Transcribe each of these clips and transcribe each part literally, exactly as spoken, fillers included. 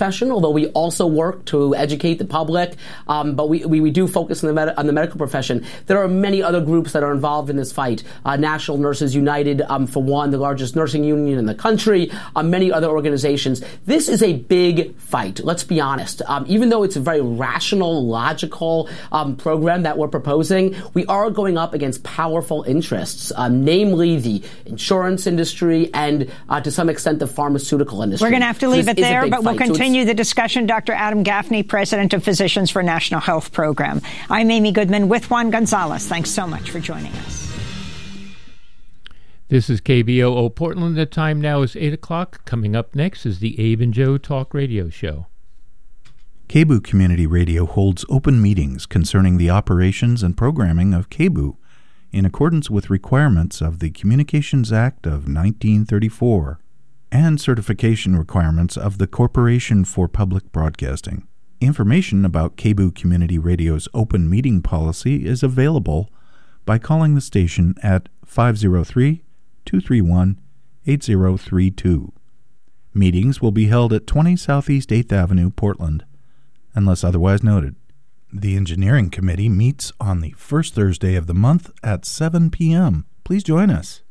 profession, although we also work to educate the public. Um, but we, we, we do focus on the, med- on the medical profession. There are many other groups that are involved in this fight. Uh, National Nurses United, um, for one, the largest nursing union in the country, uh, many other organizations. This is a big fight, let's be honest. Um, even though it's a very rational, logical um, program that we're proposing, we are going up against powerful interests, um, namely the insurance industry and, uh, to some extent, the pharmaceutical industry. We're going to have to leave so it there, but we'll fight. continue so the discussion. Doctor Adam Gaffney, President of Physicians for National Health Program. I'm Amy Goodman with Juan Gonzalez. Thanks so much for joining us. This is K B O O Portland. The time now is eight o'clock. Coming up next is the Abe and Joe Talk Radio Show. K B O O Community Radio holds open meetings concerning the operations and programming of K B O O in accordance with requirements of the Communications Act of nineteen thirty-four and certification requirements of the Corporation for Public Broadcasting. Information about K B O O Community Radio's open meeting policy is available by calling the station at five oh three, two three one, eight oh three two. Meetings will be held at twenty Southeast eighth Avenue, Portland, unless otherwise noted. The Engineering Committee meets on the first Thursday of the month at seven p.m. Please join us.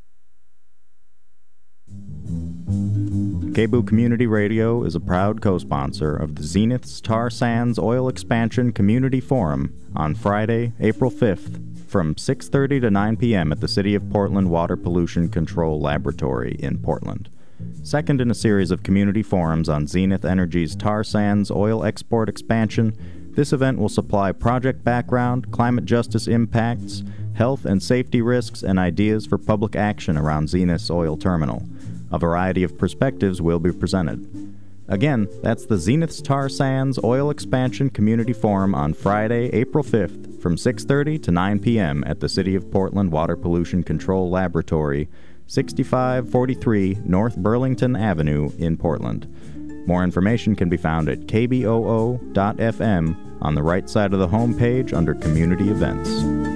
K B O O Community Radio is a proud co-sponsor of the Zenith's Tar Sands Oil Expansion Community Forum on Friday, April fifth, from six thirty to nine p.m. at the City of Portland Water Pollution Control Laboratory in Portland. Second in a series of community forums on Zenith Energy's tar sands oil export expansion, this event will supply project background, climate justice impacts, health and safety risks, and ideas for public action around Zenith's oil terminal. A variety of perspectives will be presented. Again, that's the Zenith's Tar Sands Oil Expansion Community Forum on Friday, April fifth, from six thirty to nine p.m. at the City of Portland Water Pollution Control Laboratory, sixty-five forty-three North Burlington Avenue in Portland. More information can be found at k b o o dot f m on the right side of the homepage under Community Events.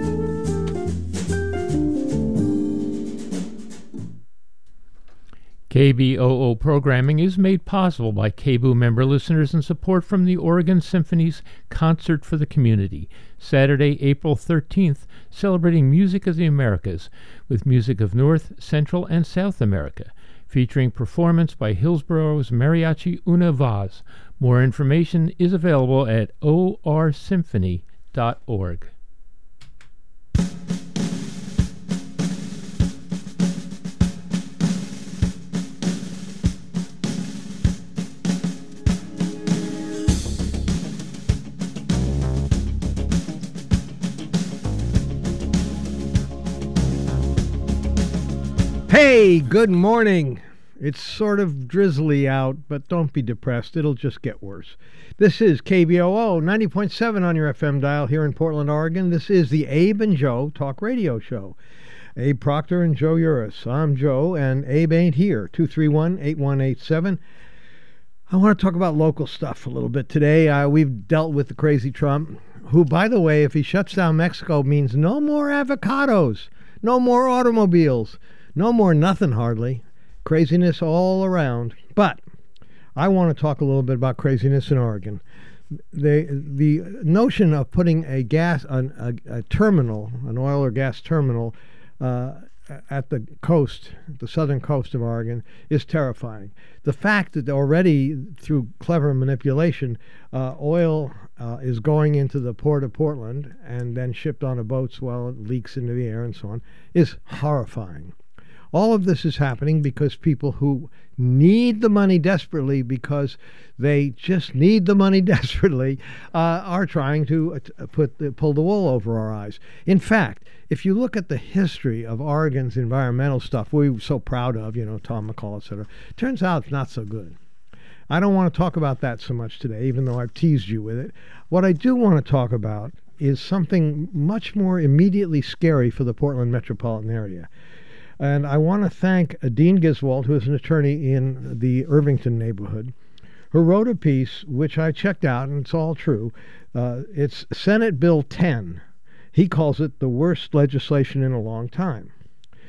K B O O programming is made possible by K B O O member listeners and support from the Oregon Symphony's Concert for the Community, Saturday, April thirteenth, celebrating music of the Americas with music of North, Central, and South America, featuring performance by Hillsborough's Mariachi Una Vaz. More information is available at o r symphony dot org. Hey, good morning. It's sort of drizzly out, but don't be depressed. It'll just get worse. This is K B O O ninety point seven on your F M dial here in Portland, Oregon. This is the Abe and Joe Talk Radio Show. Abe Proctor and Joe Uris. I'm Joe, and Abe ain't here. two three one, eight one eight seven. I want to talk about local stuff a little bit today. Uh, we've dealt with the crazy Trump, who, by the way, if he shuts down Mexico, means no more avocados, no more automobiles, no more nothing hardly. Craziness all around. But I want to talk a little bit about craziness in Oregon. The the notion of putting a gas an, a, a terminal, an oil or gas terminal, uh, at the coast, the southern coast of Oregon, is terrifying. The fact that already through clever manipulation, uh, oil uh, is going into the port of Portland and then shipped on a boats while it leaks into the air and so on is horrifying. All of this is happening because people who need the money desperately, because they just need the money desperately, uh, are trying to uh, put the, pull the wool over our eyes. In fact, if you look at the history of Oregon's environmental stuff, we were so proud of, you know, Tom McCall, et cetera, turns out it's not so good. I don't want to talk about that so much today, even though I've teased you with it. What I do want to talk about is something much more immediately scary for the Portland metropolitan area. And I want to thank Dean Giswald, who is an attorney in the Irvington neighborhood, who wrote a piece which I checked out, and it's all true. Uh, it's Senate Bill ten. He calls it the worst legislation in a long time.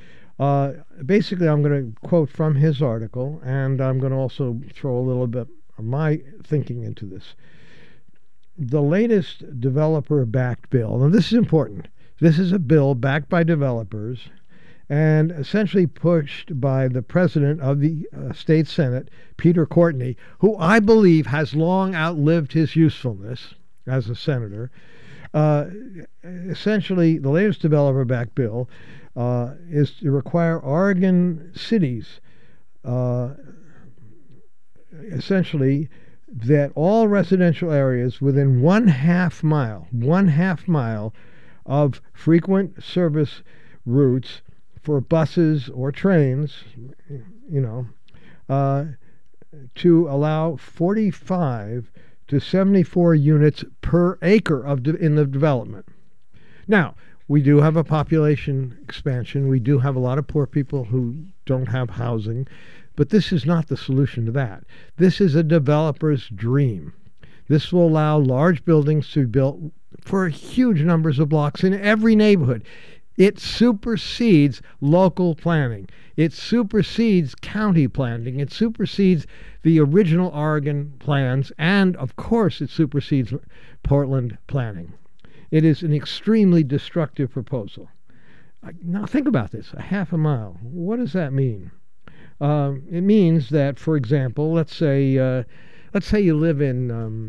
Uh, basically, I'm going to quote from his article, and I'm going to also throw a little bit my thinking into this. The latest developer-backed bill, and this is important, this is a bill backed by developers and essentially pushed by the president of the uh, state senate, Peter Courtney, who I believe has long outlived his usefulness as a senator. Uh, essentially, the latest developer-backed bill uh, is to require Oregon cities, uh, essentially, that all residential areas within one half mile, one half mile of frequent service routes for buses or trains, you know, uh, to allow forty-five to seventy-four units per acre of de- in the development. Now, we do have a population expansion. We do have a lot of poor people who don't have housing, but this is not the solution to that. This is a developer's dream. This will allow large buildings to be built for huge numbers of blocks in every neighborhood. It supersedes local planning. It supersedes county planning. It supersedes the original Oregon plans, and of course it supersedes Portland planning. It is an extremely destructive proposal. Now think about this, a half a mile. What does that mean? Uh, it means that, for example, let's say uh, let's say you live in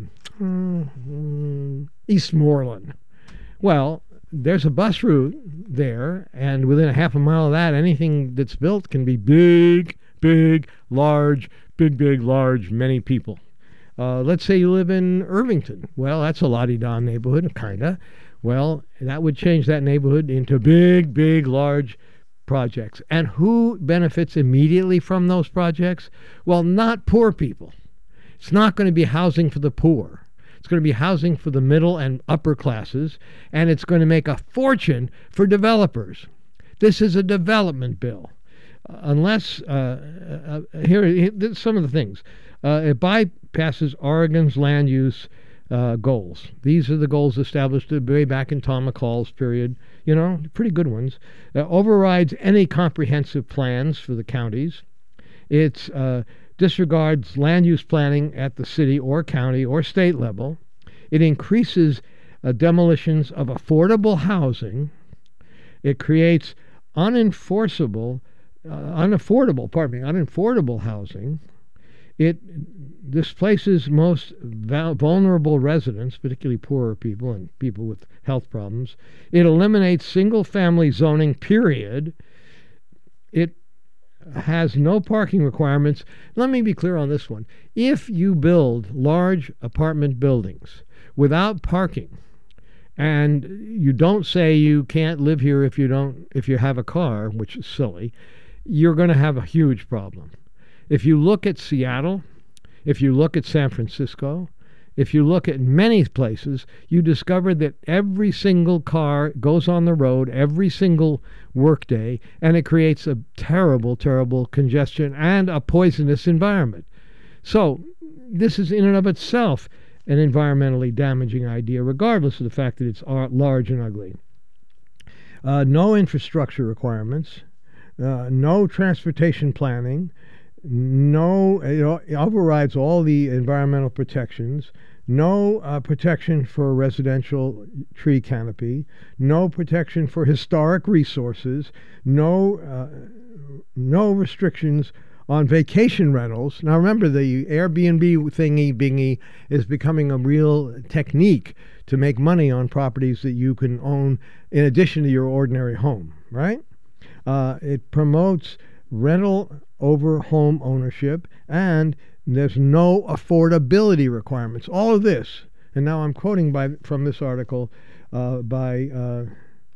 um, Eastmoreland. Well, there's a bus route there, and within a half a mile of that, anything that's built can be big, big, large, big, big, large, many people. Uh, let's say you live in Irvington. Well, that's a la-di-da neighborhood, kind of. Well, that would change that neighborhood into big, big, large projects. And who benefits immediately from those projects? Well, not poor people. It's not going to be housing for the poor. It's going to be housing for the middle and upper classes, and it's going to make a fortune for developers. This is a development bill. Uh, unless, uh, uh, here, here some of the things. Uh, it bypasses Oregon's land use uh, goals. These are the goals established way back in Tom McCall's period. You know, pretty good ones. Uh, overrides any comprehensive plans for the counties. It uh, disregards land use planning at the city or county or state level. It increases uh, demolitions of affordable housing. It creates unenforceable, uh, unaffordable, pardon me, unaffordable housing. It displaces most vulnerable residents, particularly poorer people and people with health problems. It eliminates single-family zoning, period. It has no parking requirements. Let me be clear on this one. If you build large apartment buildings without parking, and you don't say you can't live here if you don't, if you have a car, which is silly, you're going to have a huge problem. If you look at Seattle, if you look at San Francisco, if you look at many places, you discover that every single car goes on the road every single workday, and it creates a terrible, terrible congestion and a poisonous environment. So this is in and of itself an environmentally damaging idea, regardless of the fact that it's large and ugly. Uh, no infrastructure requirements, uh, no transportation planning, no, it overrides all the environmental protections, no uh, protection for residential tree canopy, no protection for historic resources, no, uh, no restrictions on vacation rentals. Now remember, the Airbnb thingy bingy is becoming a real technique to make money on properties that you can own in addition to your ordinary home, right? Uh, it promotes rental over home ownership, and there's no affordability requirements. All of this, and now I'm quoting by from this article uh, by uh,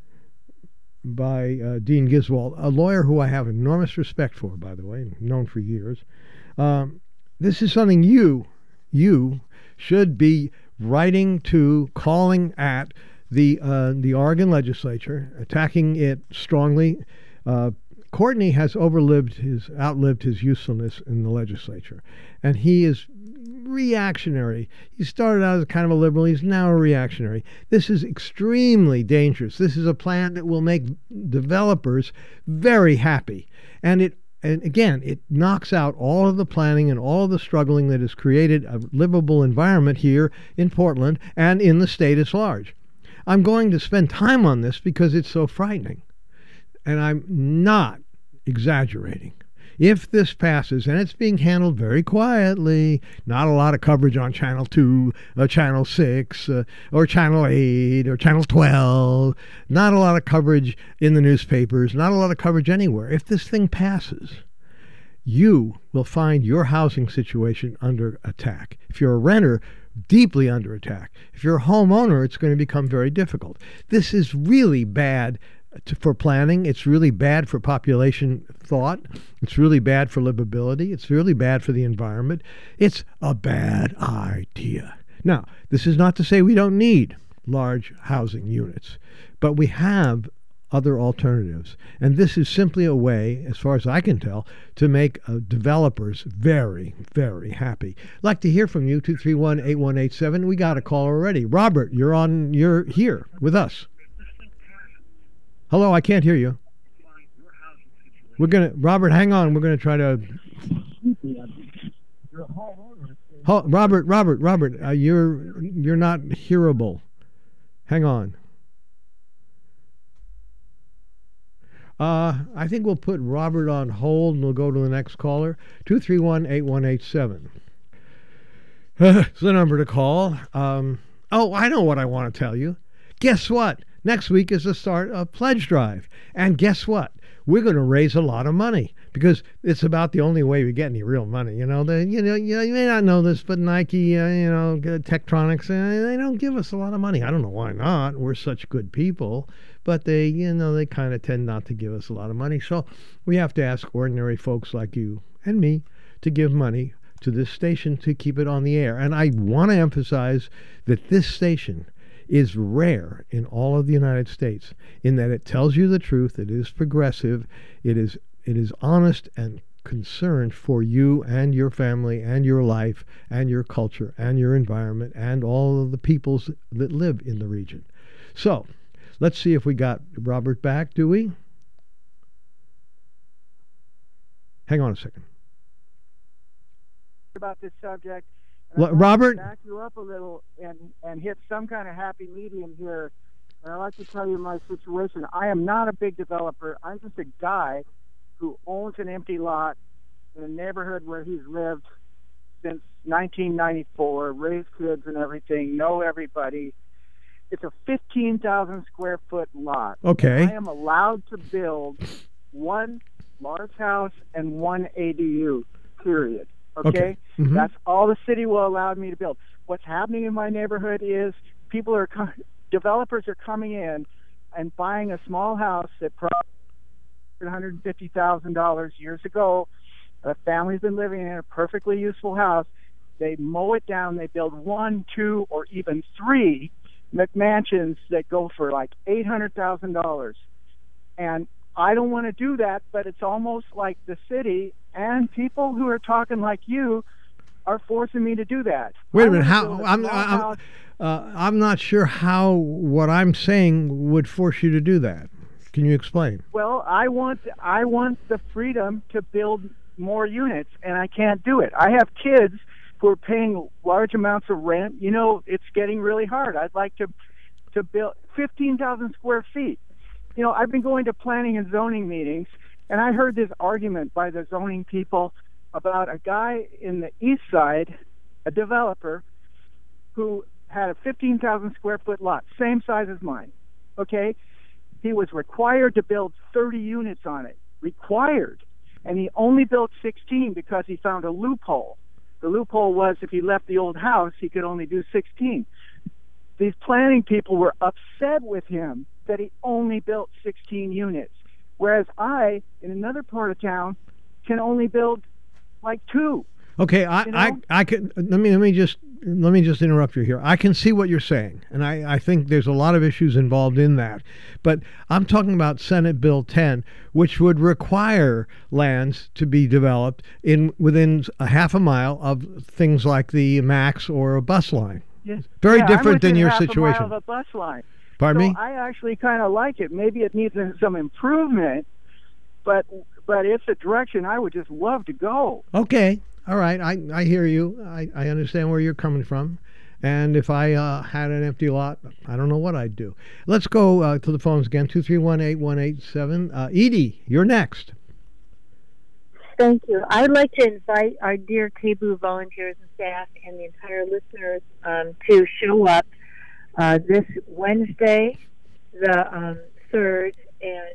by uh, Dean Giswold, a lawyer who I have enormous respect for, by the way, known for years. Um, this is something you you should be writing to, calling at the uh, the Oregon legislature, attacking it strongly. Uh, Courtney has overlived his, outlived his usefulness in the legislature, and he is reactionary. He started out as kind of a liberal. He's now a reactionary. This is extremely dangerous. This is a plan that will make developers very happy, and it and again, it knocks out all of the planning and all of the struggling that has created a livable environment here in Portland and in the state at large. I'm going to spend time on this because it's so frightening. And I'm not exaggerating. If this passes, and it's being handled very quietly, not a lot of coverage on Channel two, or Channel six, uh, or Channel eight, or Channel twelve, not a lot of coverage in the newspapers, not a lot of coverage anywhere. If this thing passes, you will find your housing situation under attack. If you're a renter, deeply under attack. If you're a homeowner, it's going to become very difficult. This is really bad to, for planning. It's really bad for population thought. It's really bad for livability. It's really bad for the environment. It's a bad idea. Now, this is not to say we don't need large housing units, but we have other alternatives. And this is simply a way, as far as I can tell, to make uh, developers very, very happy. I'd like to hear from you, two three one, eight one eight seven. We got a call already. Robert, you're on. You're here with us. Hello, I can't hear you. We're going to, Robert, hang on. We're going to try to. Oh, Robert, Robert, Robert, uh, you're you're not hearable. Hang on. Uh, I think we'll put Robert on hold and we'll go to the next caller. two three one, eight one eight seven. It's the number to call. Um, oh, I know what I want to tell you. Guess what? Next week is the start of Pledge Drive. And guess what? We're going to raise a lot of money because it's about the only way we get any real money. You know, the, you know, you, know, you may not know this, but Nike, uh, you know, Tektronix, uh, they don't give us a lot of money. I don't know why not. We're such good people. But they, you know, they kind of tend not to give us a lot of money. So we have to ask ordinary folks like you and me to give money to this station to keep it on the air. And I want to emphasize that this station is rare in all of the United States in that it tells you the truth. It is progressive. It is it is honest and concerned for you and your family and your life and your culture and your environment and all of the peoples that live in the region. So let's see if we got Robert back, do we? Hang on a second. About this subject. L- Robert? Back you up a little and, and hit some kind of happy medium here. And I'd like to tell you my situation. I am not a big developer. I'm just a guy who owns an empty lot in a neighborhood where he's lived since nineteen ninety-four, raised kids and everything, know everybody. It's a fifteen thousand square foot lot. Okay. I am allowed to build one large house and one A D U, period. Okay? Okay. Mm-hmm. That's all the city will allow me to build. What's happening in my neighborhood is people are, developers are coming in and buying a small house that probably one hundred fifty thousand dollars years ago. A family's been living in a perfectly useful house. They mow it down. They build one, two, or even three McMansions that go for like eight hundred thousand dollars. And I don't want to do that, but it's almost like the city and people who are talking like you are forcing me to do that. Wait a minute. How? I'm, I'm, uh, I'm not sure how what I'm saying would force you to do that. Can you explain? Well, I want I want the freedom to build more units, and I can't do it. I have kids who are paying large amounts of rent. You know, it's getting really hard. I'd like to to build fifteen thousand square feet. You know, I've been going to planning and zoning meetings, and I heard this argument by the zoning people about a guy in the east side, a developer, who had a fifteen thousand square foot lot, same size as mine, okay? He was required to build thirty units on it, required, and he only built sixteen because he found a loophole. The loophole was if he left the old house, he could only do sixteen. These planning people were upset with him that he only built sixteen units, whereas I, in another part of town, can only build like two. Okay, I, you know? I, I can let me let me just let me just interrupt you here. I can see what you're saying, and I, I think there's a lot of issues involved in that. But I'm talking about Senate Bill ten, which would require lands to be developed in within a half a mile of things like the MAX or a bus line. Yes. Very yeah, different than your half situation. A mile of a bus line. Pardon so me? I actually kind of like it. Maybe it needs some improvement, but but it's a direction I would just love to go. Okay. All right. I, I hear you. I, I understand where you're coming from. And if I uh, had an empty lot, I don't know what I'd do. Let's go uh, to the phones again, two three one, eight one eight seven. Uh, Edie, you're next. Thank you. I'd like to invite our dear K B O O volunteers and staff and the entire listeners um, to show up uh, this Wednesday, the um, third, and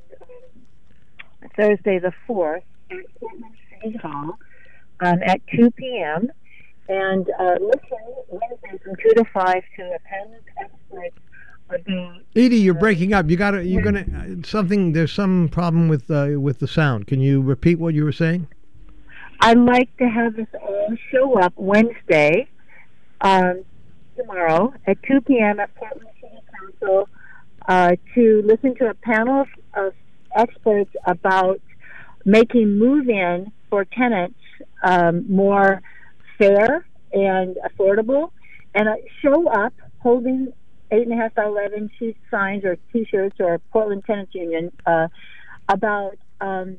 um, Thursday, the fourth, at Portland City Hall um, at two p.m. And uh, listen Wednesday from two to five to a panel of experts about. Edie, you're breaking up. You got to. You're gonna uh, something. There's some problem with uh, with the sound. Can you repeat what you were saying? I'd like to have us all show up Wednesday, um, tomorrow at two p.m. at Portland City Council uh, to listen to a panel of, of experts about making move-in for tenants um, more fair and affordable, and uh, show up holding eight and a half by eleven sheet signs or T-shirts or Portland Tenants Union uh, about um,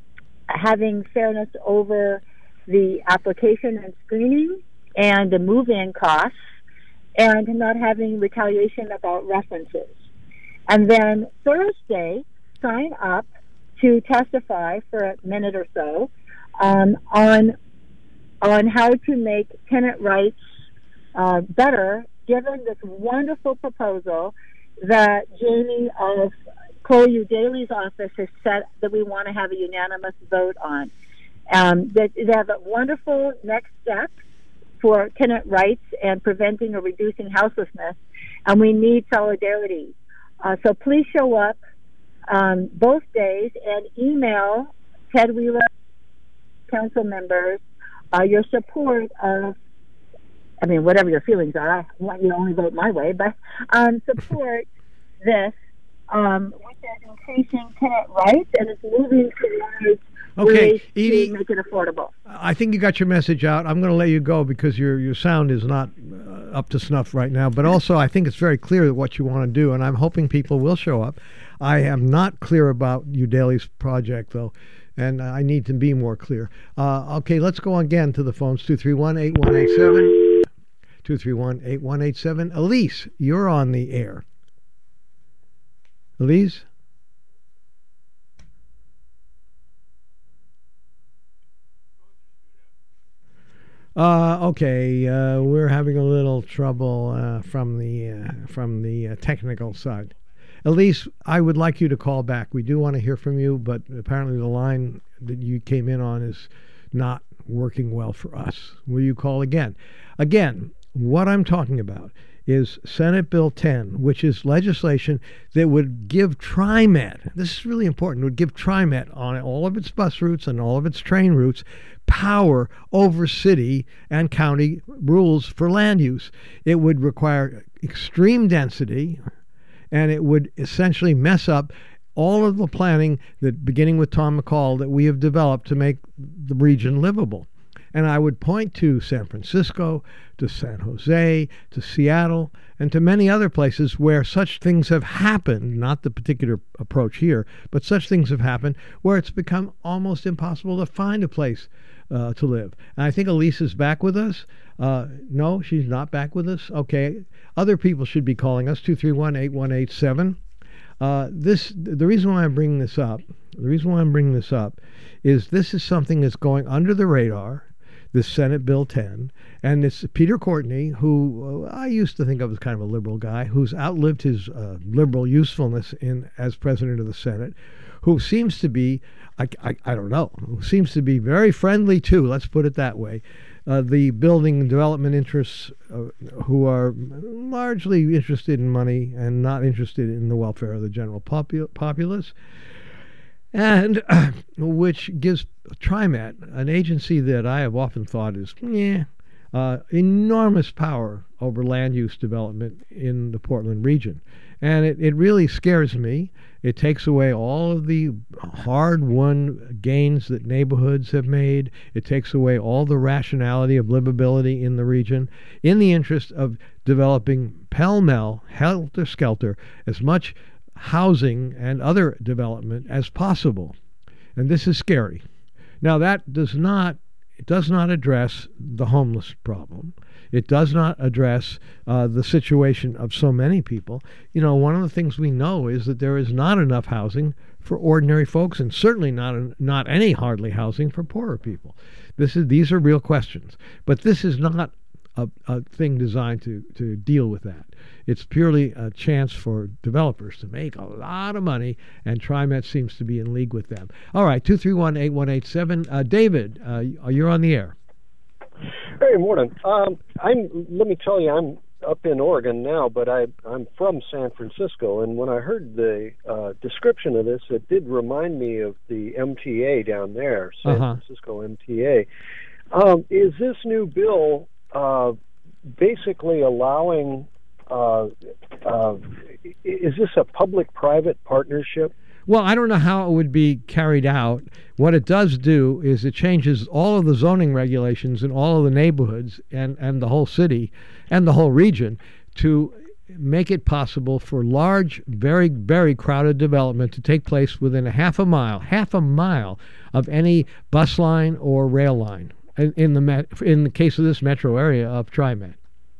having fairness over the application and screening and the move-in costs, and not having retaliation about references. And then Thursday, sign up to testify for a minute or so um, on on how to make tenant rights uh, better, given this wonderful proposal that Jamie of Chloe Udaley's office has set that we want to have a unanimous vote on. Um, that they have a wonderful next step for tenant rights and preventing or reducing houselessness, and we need solidarity. Uh, so please show up um, both days and email Ted Wheeler, council members, uh, your support of, I mean, whatever your feelings are. I want you to only vote my way, but um, support this, um, which is increasing tenant rights, and it's moving towards Okay, ways Edie, to make it affordable. I think you got your message out. I'm going to let you go because your your sound is not uh, up to snuff right now. But also, I think it's very clear what you want to do, and I'm hoping people will show up. I am not clear about Udaley's project, though, and I need to be more clear. Uh, okay, let's go again to the phones, two three one, eight one eight seven. two three one, eight one eight seven. Elise, you're on the air. Elise? Uh, okay, uh, we're having a little trouble uh, from the uh, from the uh, technical side. Elise, I would like you to call back. We do want to hear from you, but apparently the line that you came in on is not working well for us. Will you call again? Again, what I'm talking about is Senate Bill ten, which is legislation that would give TriMet, this is really important, would give TriMet on all of its bus routes and all of its train routes power over city and county rules for land use. It would require extreme density, and it would essentially mess up all of the planning that, beginning with Tom McCall, that we have developed to make the region livable. And I would point to San Francisco, to San Jose, to Seattle, and to many other places where such things have happened, not the particular approach here, but such things have happened where it's become almost impossible to find a place uh, to live. And I think Elise is back with us. Uh, no, she's not back with us. Okay. Other people should be calling us, two three one, eight one eight seven. Uh, this, the reason why I'm bringing this up, the reason why I'm bringing this up is this is something that's going under the radar, this Senate Bill ten, and it's Peter Courtney, who uh, I used to think of as kind of a liberal guy, who's outlived his uh, liberal usefulness in as president of the Senate, who seems to be, I, I, I don't know, who seems to be very friendly too, let's put it that way, uh, the building and development interests uh, who are largely interested in money and not interested in the welfare of the general popu- populace. And uh, which gives TriMet, an agency that I have often thought is, yeah, uh, enormous power over land use development in the Portland region. And it, it really scares me. It takes away all of the hard-won gains that neighborhoods have made. It takes away all the rationality of livability in the region in the interest of developing pell-mell, helter-skelter, as much housing and other development as possible. and this is scary. Now, that does not it does not address the homeless problem. It does not address uh, the situation of so many people. You know, one of the things we know is that there is not enough housing for ordinary folks, and certainly not not any hardly housing for poorer people. This is these are real questions, but this is not a, a thing designed to to deal with that. It's purely a chance for developers to make a lot of money, and TriMet seems to be in league with them. All right, two three one, eight one eight seven. Uh, David, uh, you're on the air. Hey, morning. Um, I'm. Let me tell you, I'm up in Oregon now, but I, I'm from San Francisco, and when I heard the uh, description of this, it did remind me of the M T A down there, San Uh-huh. Francisco M T A. Um, is this new bill uh, basically allowing? Uh, uh, is this a public-private partnership? Well, I don't know how it would be carried out. What it does do is it changes all of the zoning regulations in all of the neighborhoods and, and the whole city and the whole region to make it possible for large, very, very crowded development to take place within a half a mile, half a mile of any bus line or rail line in, in the met, in the case of this metro area of TriMet.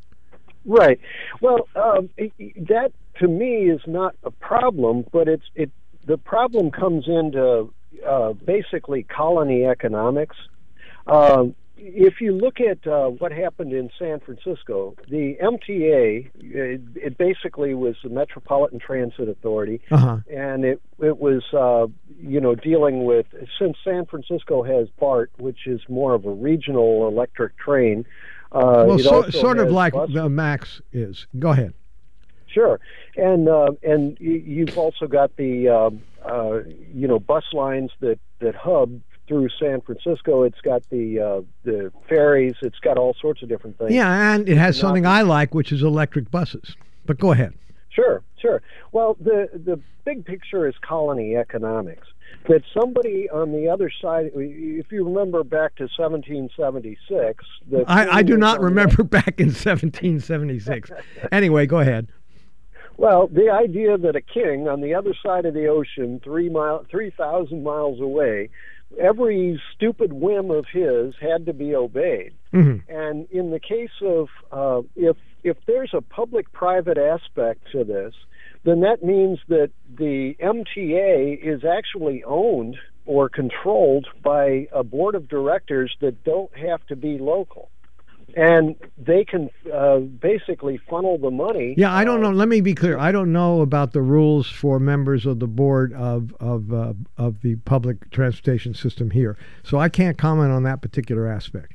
Right. Well, um, that to me is not a problem, but it's it. The problem comes into uh, basically colony economics. Um, if you look at uh, what happened in San Francisco, the M T A, it, it basically was the Metropolitan Transit Authority, Uh-huh. and it it was uh, you know dealing with, since San Francisco has BART, which is more of a regional electric train. Uh, well, it so, also sort of has like bus- the Max is. Go ahead. Sure, and uh, and y- you've also got the um, uh, you know bus lines that, that hub through San Francisco. It's got the uh, the ferries. It's got all sorts of different things. Yeah, and it has Not- something I like, which is electric buses. But go ahead. Sure, sure. Well, the the big picture is colony economics. That somebody on the other side, if you remember back to seventeen seventy-six, the I, I do king not was on the- remember back in seventeen seventy-six. Anyway, go ahead. Well, the idea that a king on the other side of the ocean, three mile, three thousand miles away, every stupid whim of his had to be obeyed. Mm-hmm. And in the case of uh, if if there's a public-private aspect to this, then that means that the M T A is actually owned or controlled by a board of directors that don't have to be local. And they can uh, basically funnel the money. Yeah, I don't uh, know. Let me be clear. I don't know about the rules for members of the board of of uh, of the public transportation system here, so I can't comment on that particular aspect.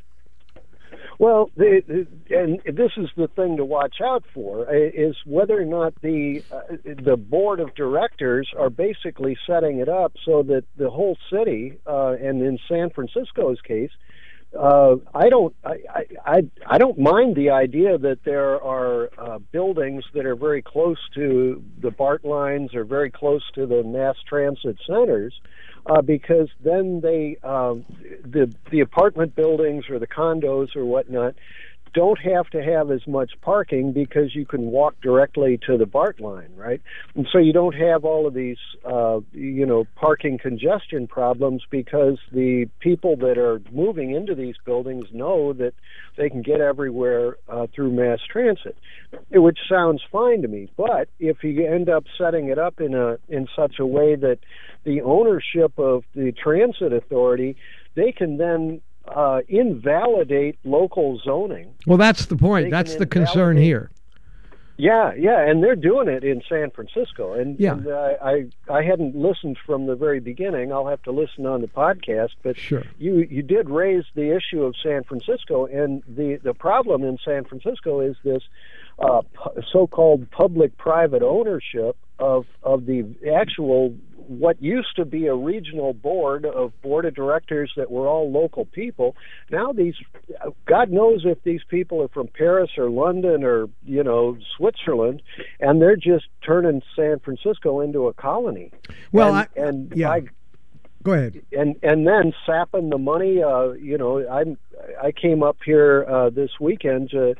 Well, the, the, and this is the thing to watch out for, is whether or not the uh, the board of directors are basically setting it up so that the whole city, uh, and in San Francisco's case, uh, I don't I, I I don't mind the idea that there are uh, buildings that are very close to the BART lines or very close to the mass transit centers. Uh, because then they, um, the the apartment buildings or the condos or whatnot, don't have to have as much parking because you can walk directly to the BART line, right? And so you don't have all of these, uh, you know, parking congestion problems because the people that are moving into these buildings know that they can get everywhere uh, through mass transit, which sounds fine to me. But if you end up setting it up in a in such a way that the ownership of the transit authority, they can then uh, invalidate local zoning. Well, that's the point. They That's can the concern invalidate- here. Yeah, yeah, and they're doing it in San Francisco. And, Yeah. and uh, I I hadn't listened from the very beginning. I'll have to listen on the podcast. But Sure. you you did raise the issue of San Francisco, and the the problem in San Francisco is this uh, pu- so-called public-private ownership of of the actual what used to be a regional board of board of directors that were all local people. Now these, God knows if these people are from Paris or London or, you know, Switzerland, and they're just turning San Francisco into a colony. Well, and, I, and yeah. I, Go ahead. and and then sapping the money. Uh, you know, I'm I came up here uh, this weekend to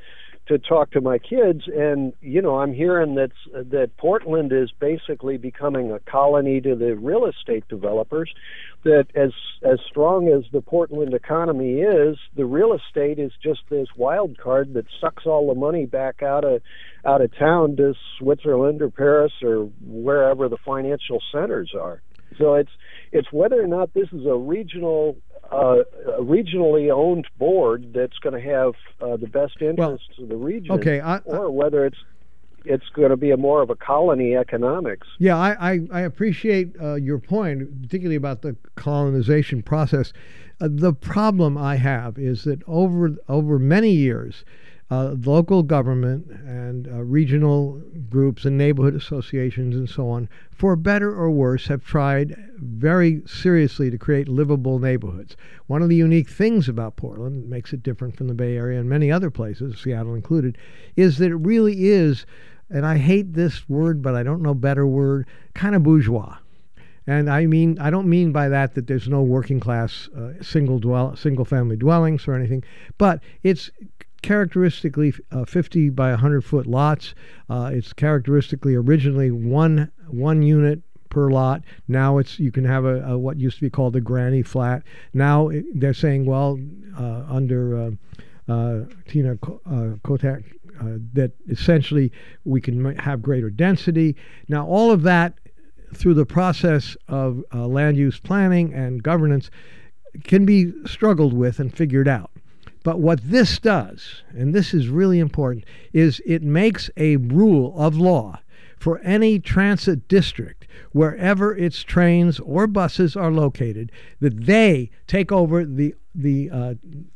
to talk to my kids, and you know, I'm hearing that that Portland is basically becoming a colony to the real estate developers. That as as strong as the Portland economy is, the real estate is just this wild card that sucks all the money back out of out of town to Switzerland or Paris or wherever the financial centers are. So it's it's whether or not this is a regional. Uh, a regionally owned board that's going to have uh, the best interests well, of the region, okay, I, or whether it's it's going to be a more of a colony economics. Yeah, I, I, I appreciate uh, your point, particularly about the colonization process. Uh, the problem I have is that over over many years, uh, local government and uh, regional groups and neighborhood associations and so on, for better or worse, have tried very seriously to create livable neighborhoods. One of the unique things about Portland, that makes it different from the Bay Area and many other places, Seattle included, is that it really is, and I hate this word, but I don't know a better word, kind of bourgeois. And I mean, I don't mean by that that there's no working class uh, single dwell, single family dwellings or anything, but it's characteristically uh, fifty by one hundred foot lots. Uh, it's characteristically originally one one unit per lot. Now it's you can have a, a what used to be called a granny flat. Now it, they're saying, well, uh, under uh, uh, Tina uh, Kotek, uh, that essentially we can have greater density. Now all of that, through the process of uh, land use planning and governance, can be struggled with and figured out. But what this does, and this is really important, is it makes a rule of law for any transit district, wherever its trains or buses are located, that they take over the the uh,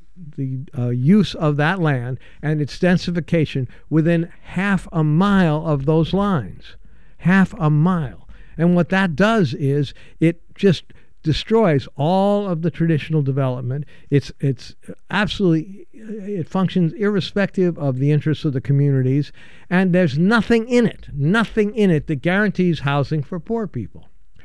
the uh, use of that land and its densification within half a mile of those lines. Half a mile. And what that does is it just destroys all of the traditional development. It's it's absolutely, it functions irrespective of the interests of the communities, and there's nothing in it, nothing in it that guarantees housing for poor people.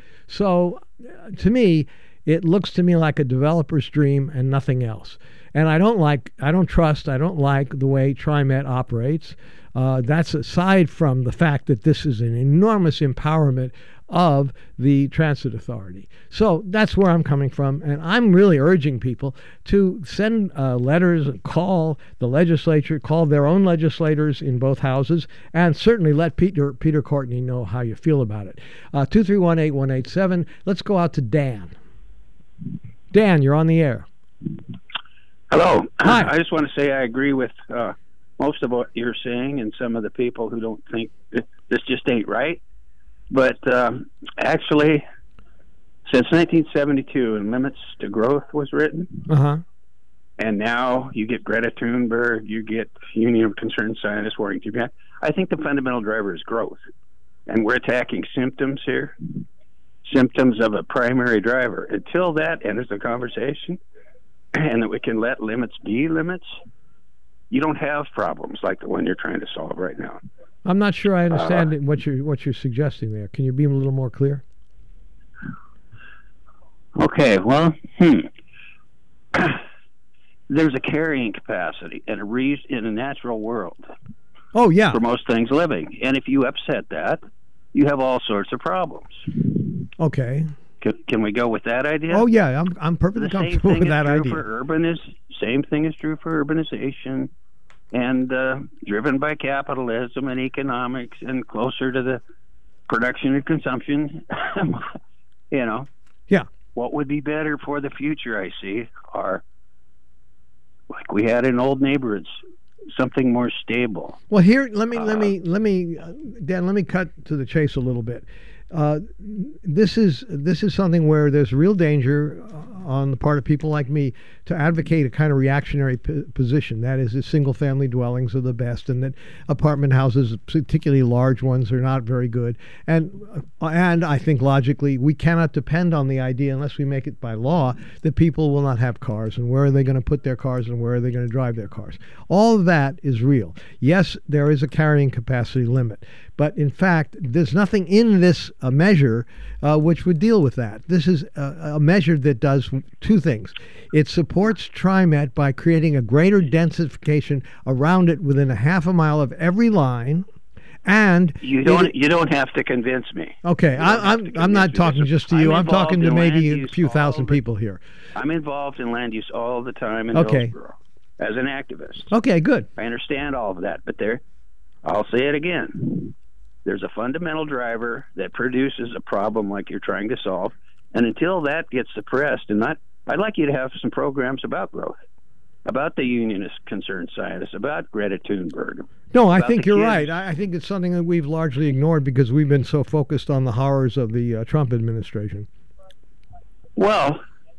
So uh, to me, it looks to me like a developer's dream and nothing else. And I don't like, I don't trust, I don't like the way TriMet operates. Uh, that's aside from the fact that this is an enormous empowerment of the transit authority. So that's where I'm coming from, and I'm really urging people to send uh, letters, call the legislature, call their own legislators in both houses, and certainly let Peter Peter Courtney know how you feel about it. Uh, two three one, eight one eight seven. Let's go out to Dan. Dan, you're on the air. Hello. Hi. I just want to say I agree with uh, most of what you're saying and some of the people who don't think this just ain't right. But um, actually, since nineteen seventy-two, and Limits to Growth was written, uh-huh. and now you get Greta Thunberg, you get Union of Concerned Scientists, Working Together. I think the fundamental driver is growth, and we're attacking symptoms here, symptoms of a primary driver. Until that enters the conversation, and that we can let limits be limits, you don't have problems like the one you're trying to solve right now. I'm not sure I understand uh, what you're what you're suggesting there. Can you be a little more clear? Okay, well, hmm. There's a carrying capacity in a re- in a natural world. Oh yeah. For most things living, and if you upset that, you have all sorts of problems. Okay. Can, can we go with that idea? Oh yeah, I'm I'm perfectly the comfortable same thing with that is true idea. For urban is same thing is true for urbanization. And uh, driven by capitalism and economics and closer to the production and consumption, you know. Yeah. What would be better for the future, I see, are like we had in old neighborhoods, something more stable. Well, here, let me, uh, let me, let me, uh, Dan, let me cut to the chase a little bit. Uh, this is this is something where there's real danger uh, on the part of people like me to advocate a kind of reactionary p- position. That is, that single-family dwellings are the best, and that apartment houses, particularly large ones, are not very good. And uh, and I think logically we cannot depend on the idea, unless we make it by law, that people will not have cars, and where are they going to put their cars, and where are they going to drive their cars. All of that is real. Yes, there is a carrying capacity limit, But in fact, there's nothing in this uh, measure uh, which would deal with that. This is a, a measure that does two things. It supports TriMet by creating a greater densification around it within a half a mile of every line. And you don't it, you don't have to convince me. Okay, I, I'm I'm not talking just to you. I'm, I'm talking to maybe a few thousand people here. I'm involved in land use all the time in okay. Hillsborough as an activist. Okay, good. I understand all of that, but there, I'll say it again. There's a fundamental driver that produces a problem like you're trying to solve, and until that gets suppressed, and not, I'd like you to have some programs about growth, about the unionist concerned scientists, about Greta Thunberg. No, I think you're kids. right. I think it's something that we've largely ignored because we've been so focused on the horrors of the uh, Trump administration. Well,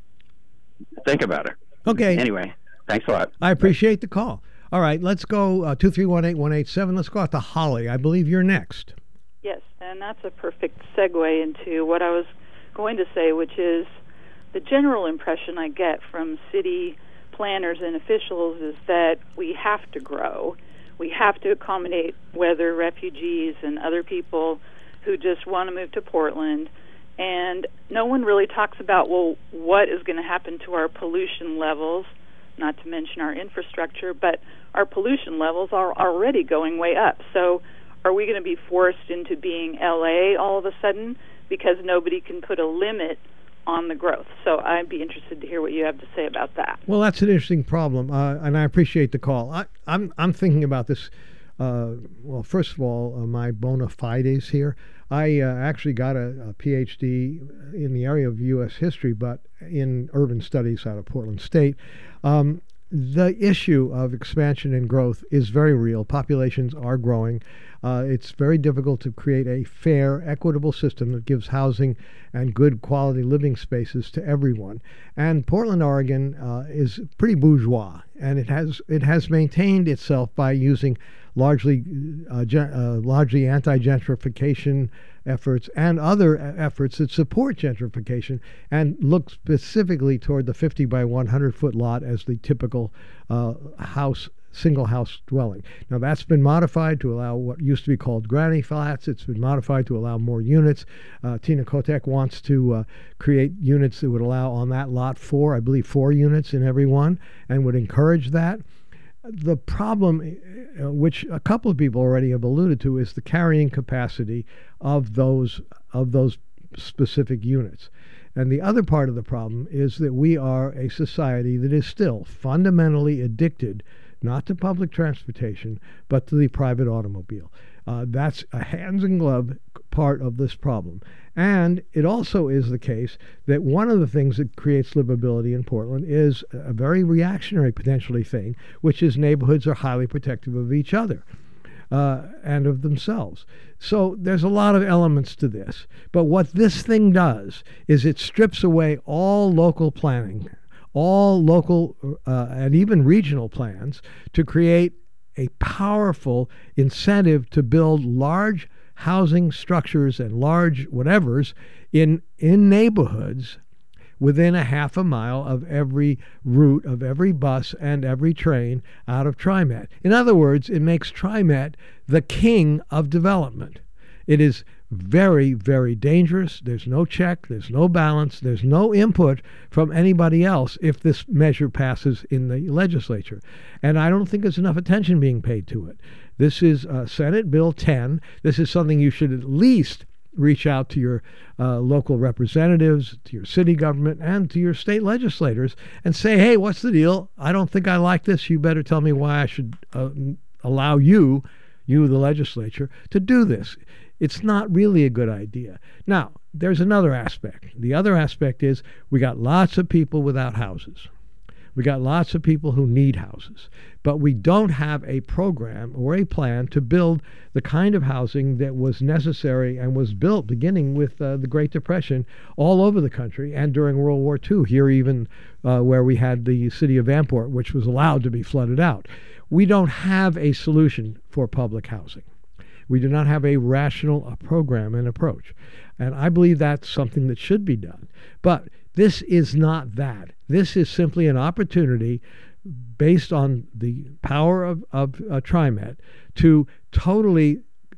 think about it. Okay. Anyway, thanks a lot. I appreciate the call. All right, let's go uh, two three one eight one eight seven. Let's go out to Holly. I believe you're next. Yes, and that's a perfect segue into what I was going to say, which is the general impression I get from city planners and officials is that we have to grow. We have to accommodate whether refugees and other people who just want to move to Portland. And no one really talks about, well, what is going to happen to our pollution levels, not to mention our infrastructure, but our pollution levels are already going way up. So are we going to be forced into being L A all of a sudden because nobody can put a limit on the growth? So I'd be interested to hear what you have to say about that. Well, that's an interesting problem, uh, and I appreciate the call. I, I'm I'm thinking about this. Uh, well, first of all, uh, my bona fides here. I uh, actually got a, a P H D in the area of U S history, but in urban studies out of Portland State. Um, the issue of expansion and growth is very real. Populations are growing. Uh, it's very difficult to create a fair, equitable system that gives housing and good quality living spaces to everyone. And Portland, Oregon, uh, is pretty bourgeois, and it has it has maintained itself by using largely uh, gen- uh, largely anti-gentrification efforts and other efforts that support gentrification and look specifically toward the fifty by one hundred foot lot as the typical uh, house single house dwelling. Now that's been modified to allow what used to be called granny flats. It's been modified to allow more units. Uh, Tina Kotek wants to uh, create units that would allow on that lot four, I believe four units in every one, and would encourage that. The problem, uh, which a couple of people already have alluded to, is the carrying capacity of those of those specific units. And the other part of the problem is that we are a society that is still fundamentally addicted not to public transportation, but to the private automobile. Uh, that's a hands and glove part of this problem. And it also is the case that one of the things that creates livability in Portland is a very reactionary, potentially, thing, which is neighborhoods are highly protective of each other uh, and of themselves. So there's a lot of elements to this. But what this thing does is it strips away all local planning, all local uh, and even regional plans to create a powerful incentive to build large housing structures and large whatevers in in neighborhoods within a half a mile of every route of every bus and every train out of TriMet. In other words, it makes TriMet the king of development. It is very, very dangerous. There's no check. There's no balance. There's no input from anybody else if this measure passes in the legislature. And I don't think there's enough attention being paid to it. This is uh, Senate Bill ten. This is something you should at least reach out to your uh, local representatives, to your city government, and to your state legislators and say, hey, what's the deal? I don't think I like this. You better tell me why I should uh, allow you, you, the legislature, to do this. It's not really a good idea. Now, there's another aspect. The other aspect is we got lots of people without houses. We got lots of people who need houses. But we don't have a program or a plan to build the kind of housing that was necessary and was built beginning with uh, the Great Depression all over the country and during World War Two, here even uh, where we had the city of Vanport, which was allowed to be flooded out. We don't have a solution for public housing. We do not have a rational uh, program and approach. And I believe that's something that should be done. But this is not that. This is simply an opportunity based on the power of, of uh, TriMet to totally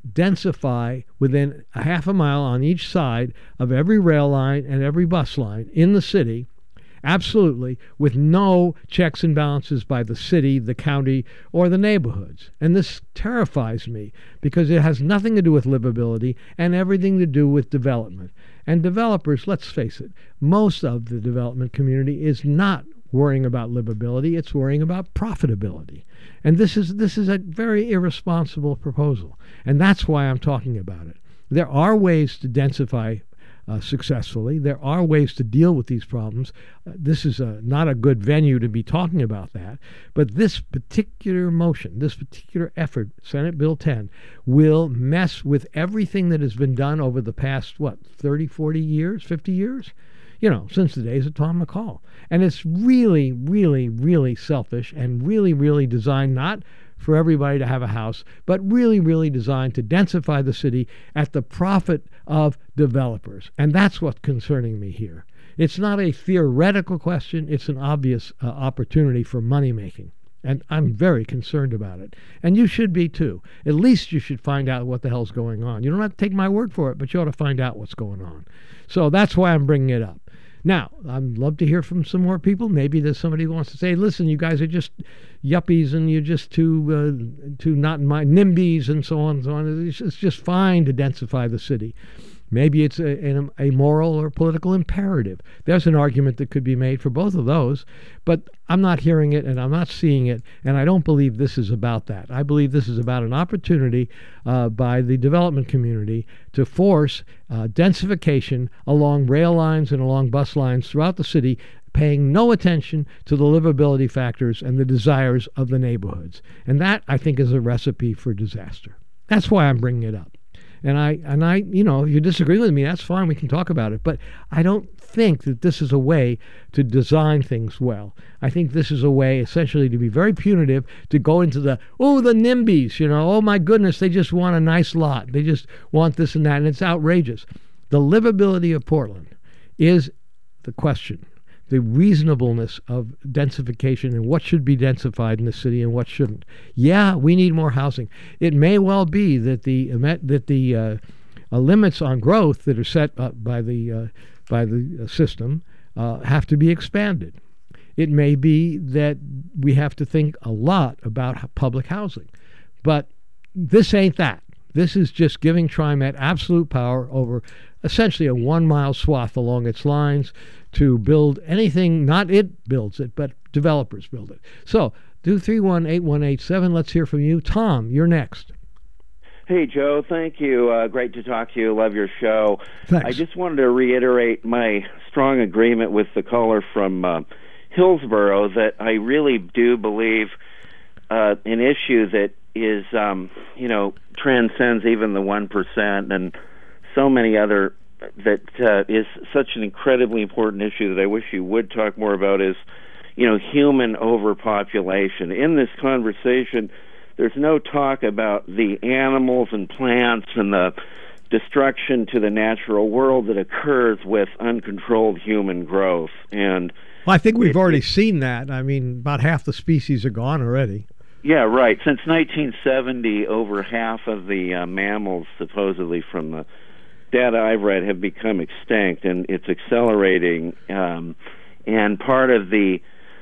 densify within a half a mile on each side of every rail line and every bus line in the city, absolutely, with no checks and balances by the city, the county, or the neighborhoods. And this terrifies me because it has nothing to do with livability and everything to do with development. And developers, let's face it, most of the development community is not worrying about livability, it's worrying about profitability. And this is this is a very irresponsible proposal. And that's why I'm talking about it. There are ways to densify Uh, successfully. There are ways to deal with these problems. Uh, this is a, not a good venue to be talking about that. But this particular motion, this particular effort, Senate Bill ten, will mess with everything that has been done over the past, what, thirty, forty years, fifty years? You know, since the days of Tom McCall. And it's really, really, really selfish and really, really designed not for everybody to have a house, but really, really designed to densify the city at the profit of developers. And that's what's concerning me here. It's not a theoretical question. It's an obvious uh, opportunity for money making. And I'm very concerned about it. And you should be too. At least you should find out what the hell's going on. You don't have to take my word for it, but you ought to find out what's going on. So that's why I'm bringing it up. Now, I'd love to hear from some more people. Maybe there's somebody who wants to say, listen, you guys are just yuppies and you're just too, uh, too not in my NIMBYs and so on and so on. It's, it's just fine to densify the city. Maybe it's a, a, a moral or political imperative. There's an argument that could be made for both of those, but I'm not hearing it and I'm not seeing it, and I don't believe this is about that. I believe this is about an opportunity uh, by the development community to force uh, densification along rail lines and along bus lines throughout the city, paying no attention to the livability factors and the desires of the neighborhoods. And that, I think, is a recipe for disaster. That's why I'm bringing it up. And I, and I, you know, if you disagree with me, that's fine. We can talk about it. But I don't think that this is a way to design things well. I think this is a way, essentially, to be very punitive, to go into the, oh, the NIMBYs, you know, oh, my goodness, they just want a nice lot. They just want this and that, and it's outrageous. The livability of Portland is the question. The reasonableness of densification and what should be densified in the city and what shouldn't. Yeah, we need more housing. It may well be that the that the uh, uh, limits on growth that are set uh, by the uh, by the uh, system uh, have to be expanded. It may be that we have to think a lot about public housing, but this ain't that. This is just giving TriMet absolute power over essentially a one-mile swath along its lines to build anything, not it builds it, but developers build it. So, do three one eight one eight seven. Let's hear from you. Tom, you're next. Hey, Joe. Thank you. Uh, great to talk to you. Love your show. Thanks. I just wanted to reiterate my strong agreement with the caller from uh, Hillsborough that I really do believe uh, an issue that is, um, you know, transcends even the one percent and so many other, that uh, is such an incredibly important issue that I wish you would talk more about is, you know, human overpopulation. In this conversation, there's no talk about the animals and plants and the destruction to the natural world that occurs with uncontrolled human growth. And well, I think we've it, already it, seen that. I mean, about half the species are gone already. Yeah, right. Since nineteen seventy, over half of the uh, mammals, supposedly from the data I've read, have become extinct, and it's accelerating. Um, and part of the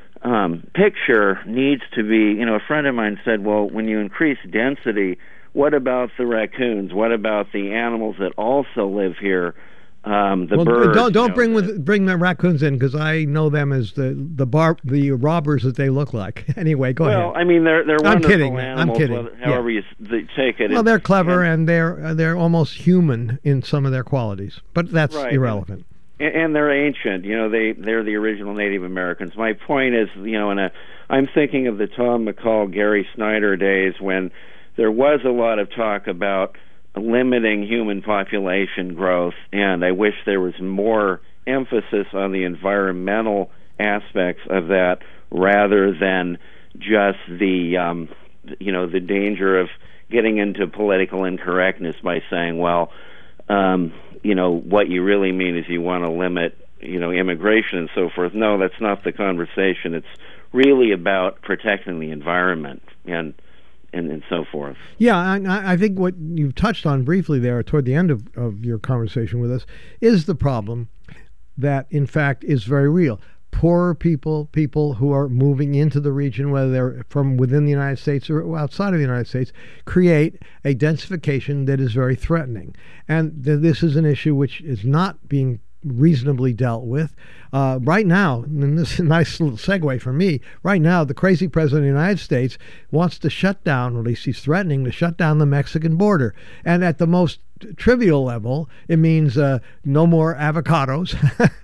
um, picture needs to be, you know, a friend of mine said, well, when you increase density, what about the raccoons? What about the animals that also live here? Um, the well, birds. Don't don't you know, bring the, with bring the raccoons in, because I know them as the the bar the robbers that they look like. Anyway, go well, ahead. Well, I mean, they're they're I'm wonderful kidding, animals. I'm kidding. However yeah. you they take it. Well, they're clever and, and they're they're almost human in some of their qualities, but that's right. irrelevant. And, and they're ancient. You know, they they're the original Native Americans. My point is, you know, in a I'm thinking of the Tom McCall, Gary Snyder days when there was a lot of talk about limiting human population growth, and I wish there was more emphasis on the environmental aspects of that rather than just the um, you know the danger of getting into political incorrectness by saying, well, um, you know, what you really mean is you want to limit, you know, immigration and so forth. No, that's not the conversation. It's really about protecting the environment, and and, and so forth. Yeah, I, I think what you've touched on briefly there toward the end of, of your conversation with us is the problem that, in fact, is very real. Poorer people, people who are moving into the region, whether they're from within the United States or outside of the United States, create a densification that is very threatening. And th- this is an issue which is not being reasonably dealt with. Uh, right now, and this is a nice little segue for me, right now the crazy president of the United States wants to shut down, or at least he's threatening to shut down the Mexican border. And at the most trivial level, it means uh, no more avocados,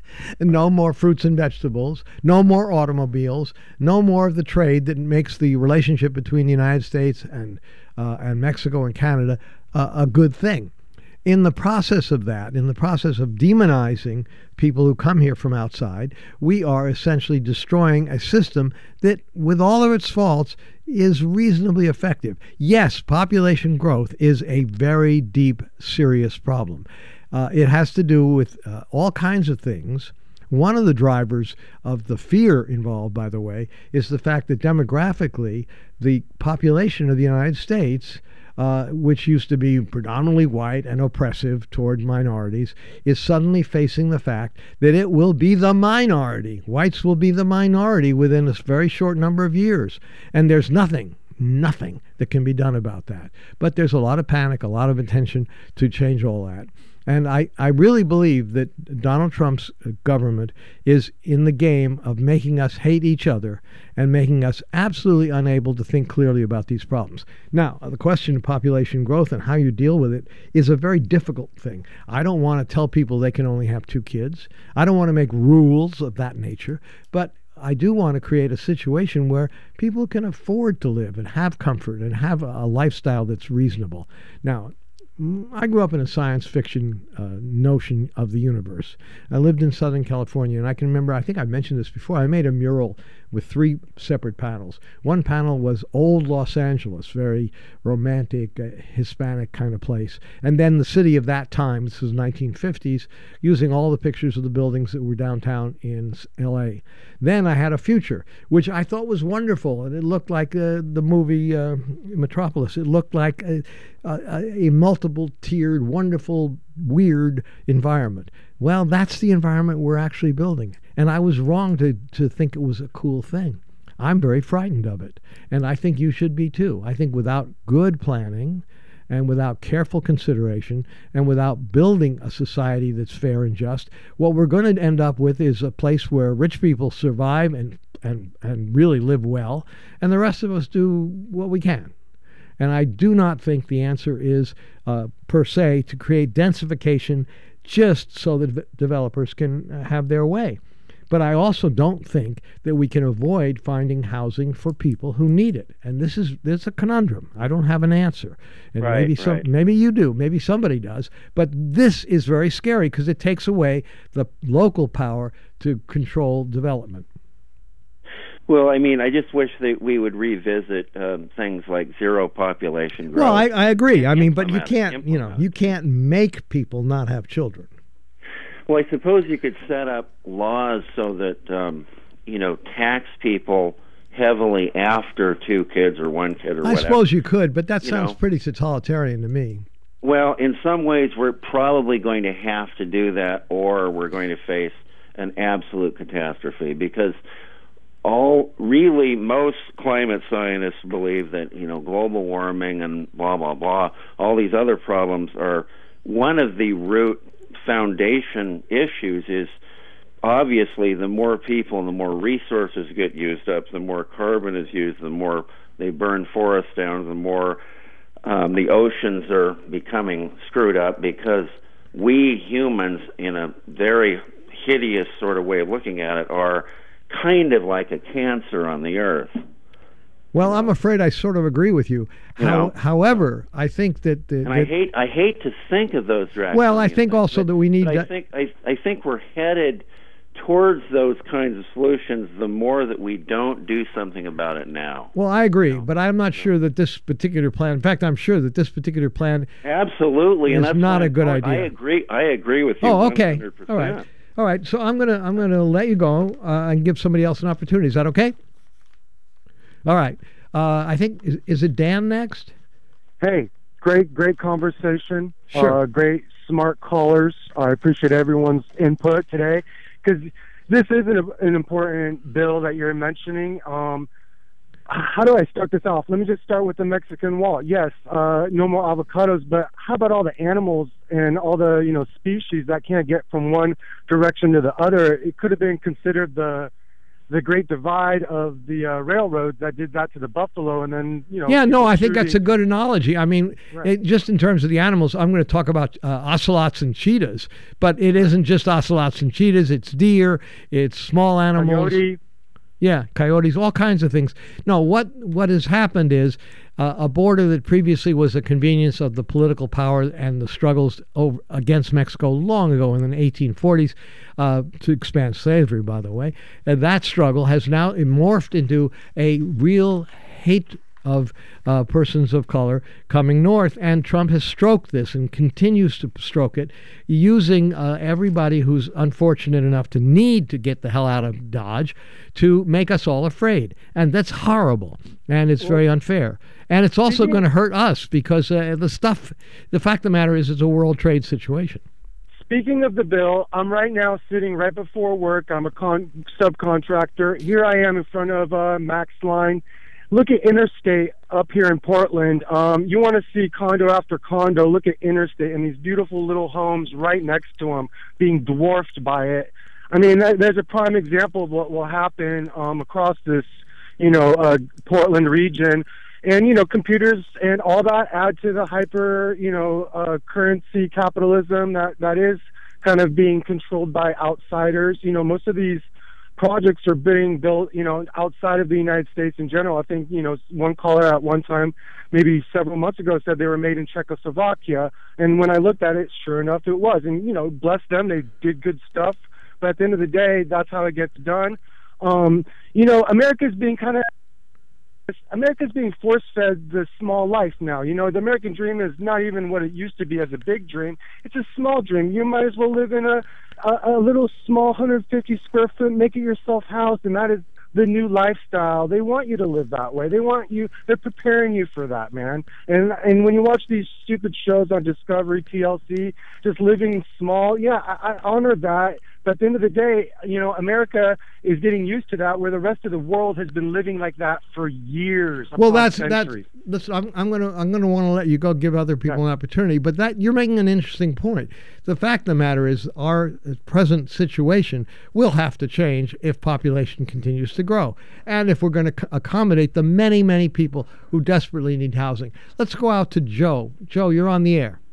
no more fruits and vegetables, no more automobiles, no more of the trade that makes the relationship between the United States and, uh, and Mexico and Canada uh, a good thing. In the process of that, in the process of demonizing people who come here from outside, we are essentially destroying a system that, with all of its faults, is reasonably effective. Yes, population growth is a very deep, serious problem. Uh, it has to do with uh, all kinds of things. One of the drivers of the fear involved, by the way, is the fact that demographically, the population of the United States, Uh, which used to be predominantly white and oppressive toward minorities, is suddenly facing the fact that it will be the minority. Whites will be the minority within a very short number of years. And there's nothing, nothing that can be done about that. But there's a lot of panic, a lot of intention to change all that. And I, I really believe that Donald Trump's government is in the game of making us hate each other and making us absolutely unable to think clearly about these problems. Now, the question of population growth and how you deal with it is a very difficult thing. I don't want to tell people they can only have two kids. I don't want to make rules of that nature. But I do want to create a situation where people can afford to live and have comfort and have a, a lifestyle that's reasonable. Now, I grew up in a science fiction uh, notion of the universe. I lived in Southern California, and I can remember, I think I mentioned this before, I made a mural with three separate panels. One panel was old Los Angeles, very romantic, uh, Hispanic kind of place. And then the city of that time, this was nineteen fifties, using all the pictures of the buildings that were downtown in L A. Then I had a future, which I thought was wonderful, and it looked like uh, the movie uh, Metropolis. It looked like a, a, a multiple-tiered, wonderful, weird environment. Well, that's the environment we're actually building. And I was wrong to, to think it was a cool thing. I'm very frightened of it. And I think you should be too. I think without good planning and without careful consideration and without building a society that's fair and just, what we're going to end up with is a place where rich people survive and, and, and really live well, and the rest of us do what we can. And I do not think the answer is, uh, per se, to create densification just so that developers can have their way. But I also don't think that we can avoid finding housing for people who need it. And this is this is a conundrum. I don't have an answer. And right, maybe some, right. maybe you do, maybe somebody does. But this is very scary because it takes away the local power to control development. Well, I mean, I just wish that we would revisit um, things like zero population growth. Well, I, I agree. I mean, but you Implement- can't, you know, you can't make people not have children. Well, I suppose you could set up laws so that, um, you know, tax people heavily after two kids or one kid or I whatever. suppose you could, but that You sounds know. pretty totalitarian to me. Well, in some ways, we're probably going to have to do that, or we're going to face an absolute catastrophe, because all really most climate scientists believe that, you know, global warming and blah blah blah, all these other problems are one of the root foundation issues. Is obviously the more people and the more resources get used up, the more carbon is used, the more they burn forests down, the more um, the oceans are becoming screwed up, because we humans, in a very hideous sort of way of looking at it, are kind of like a cancer on the earth. Well, I'm afraid I sort of agree with you. You How, know? however, I think that, the, And that I hate I hate to think of those drastic. well, I think also that we need But I to, think I I think we're headed towards those kinds of solutions. The more that we don't do something about it now. well, I agree, but I'm not sure that this particular plan, in fact, I'm sure that this particular plan Absolutely, and is that's not my a good point. idea. I agree. I agree with you. Oh, okay. one hundred percent. All right. All right. So I'm gonna I'm gonna let you go uh, and give somebody else an opportunity. Is that okay? All right. Uh, I think, is, is it Dan next? Hey, great, great conversation. Sure. Uh, great, smart callers. I appreciate everyone's input today, because this is an, an important bill that you're mentioning. Um, how do I start this off? Let me just start with the Mexican wall. Yes, uh, no more avocados, but how about all the animals and all the, you know, species that can't get from one direction to the other? It could have been considered the the Great Divide of the uh, railroads that did that to the buffalo, and then, you know. Yeah, no, I think shooting. that's a good analogy. I mean, Right. it, just in terms of the animals, I'm going to talk about uh, ocelots and cheetahs, but it isn't just ocelots and cheetahs. It's deer, it's small animals. Coyote. Yeah, coyotes, all kinds of things. No, what what has happened is uh, a border that previously was a convenience of the political power and the struggles over, against Mexico long ago in the eighteen forties uh, to expand slavery, by the way, and that struggle has now morphed into a real hate of uh, persons of color coming north, and Trump has stroked this and continues to stroke it, using uh, everybody who's unfortunate enough to need to get the hell out of Dodge to make us all afraid. And that's horrible, and it's very unfair. And it's also going to hurt us, because uh, the stuff, the fact of the matter is, it's a world trade situation. Speaking of the bill, I'm right now sitting right before work. I'm a con- subcontractor. Here I am in front of uh, Max Line. Look at Interstate up here in Portland. Um, you want to see condo after condo. Look at Interstate and these beautiful little homes right next to them being dwarfed by it. I mean, that, there's a prime example of what will happen um, across this, you know, uh, Portland region. And, you know, computers and all that add to the hyper, you know, uh, currency capitalism that, that is kind of being controlled by outsiders. You know, most of these projects are being built, you know, outside of the United States in general. I think, you know, one caller at one time, maybe several months ago, said they were made in Czechoslovakia. And when I looked at it, sure enough, it was. And, you know, bless them, they did good stuff. But at the end of the day, that's how it gets done. Um, you know, America's being kind of, America's being force-fed the small life now. You know, the American dream is not even what it used to be as a big dream. It's a small dream. You might as well live in a, a, a little small one hundred fifty square foot, make it yourself house, and that is the new lifestyle. They want you to live that way. They want you, they're preparing you for that, man. And and when you watch these stupid shows on Discovery, T L C, just living small, yeah, I, I honor that. But at the end of the day, you know, America is getting used to that, where the rest of the world has been living like that for years. Well, that's centuries. that's. I'm, I'm gonna I'm gonna want to let you go, give other people an opportunity. But that you're making an interesting point. The fact of the matter is, our present situation will have to change if population continues to grow, and if we're going to accommodate the many many people who desperately need housing. Let's go out to Joe. Joe, you're on the air.